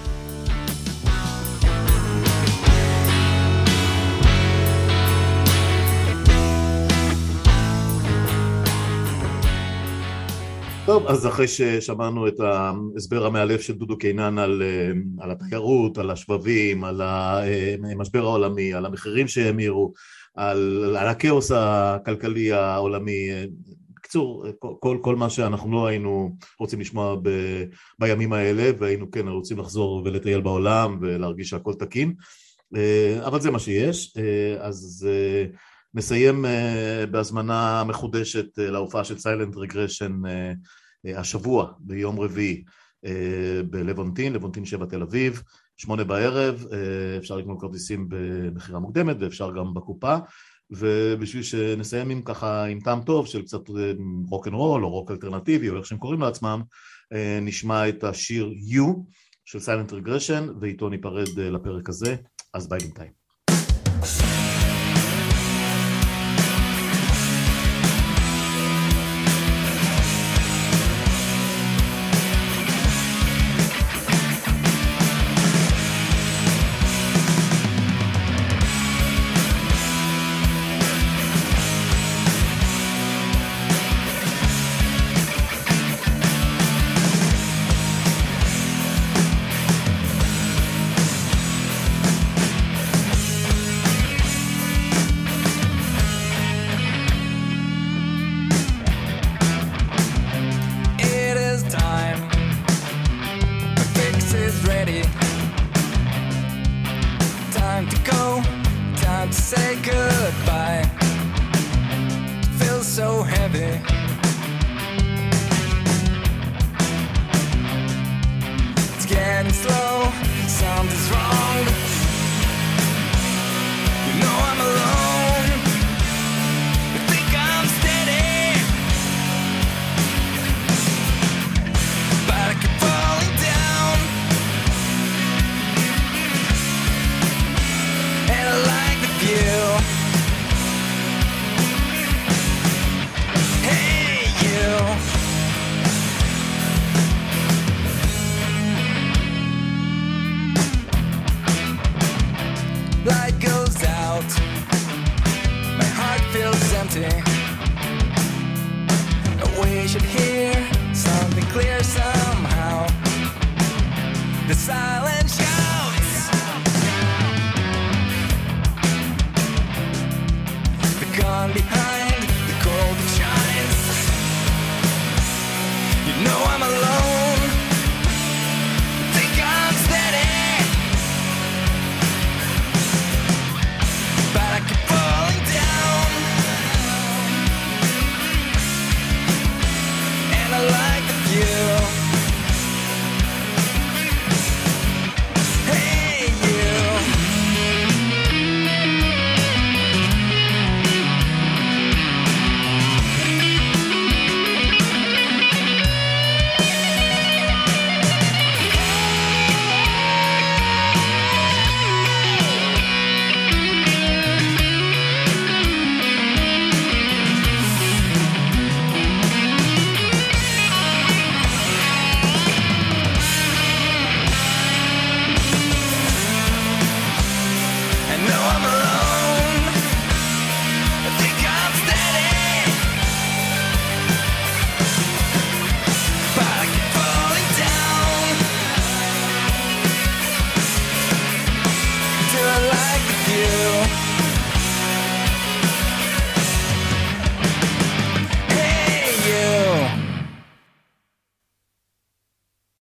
טוב, אז אחרי ששמענו את ההסבר המאלף של דודו קינן על, על התיירות, על השבבים, על המשבר העולמי, על המחירים שהאמירו, על, על הכאוס הכלכלי העולמי, בקיצור, כל, כל מה שאנחנו לא היינו רוצים לשמוע ב, בימים האלה, והיינו כן רוצים לחזור ולטייל בעולם ולהרגיש שהכל תקין, אבל זה מה שיש. אז נסיים בהזמנה מחודשת להופעה של סיילנט רגרשן השבוע ביום רביעי בלוונטין, לוונטין שבע תל אביב, שמונה בערב, אפשר לקנות כרטיסים במחירה מוקדמת ואפשר גם בקופה, ובשביל שנסיים עם ככה עם טעם טוב של קצת רוק אנד רול או רוק אלטרנטיבי או איך שהם קוראים לעצמם, נשמע את השיר You של סיילנט רגרשן ואיתו ניפרד לפרק הזה, אז ביי בינתיים. Light goes out, my heart feels empty. We should hear something clear somehow. The silence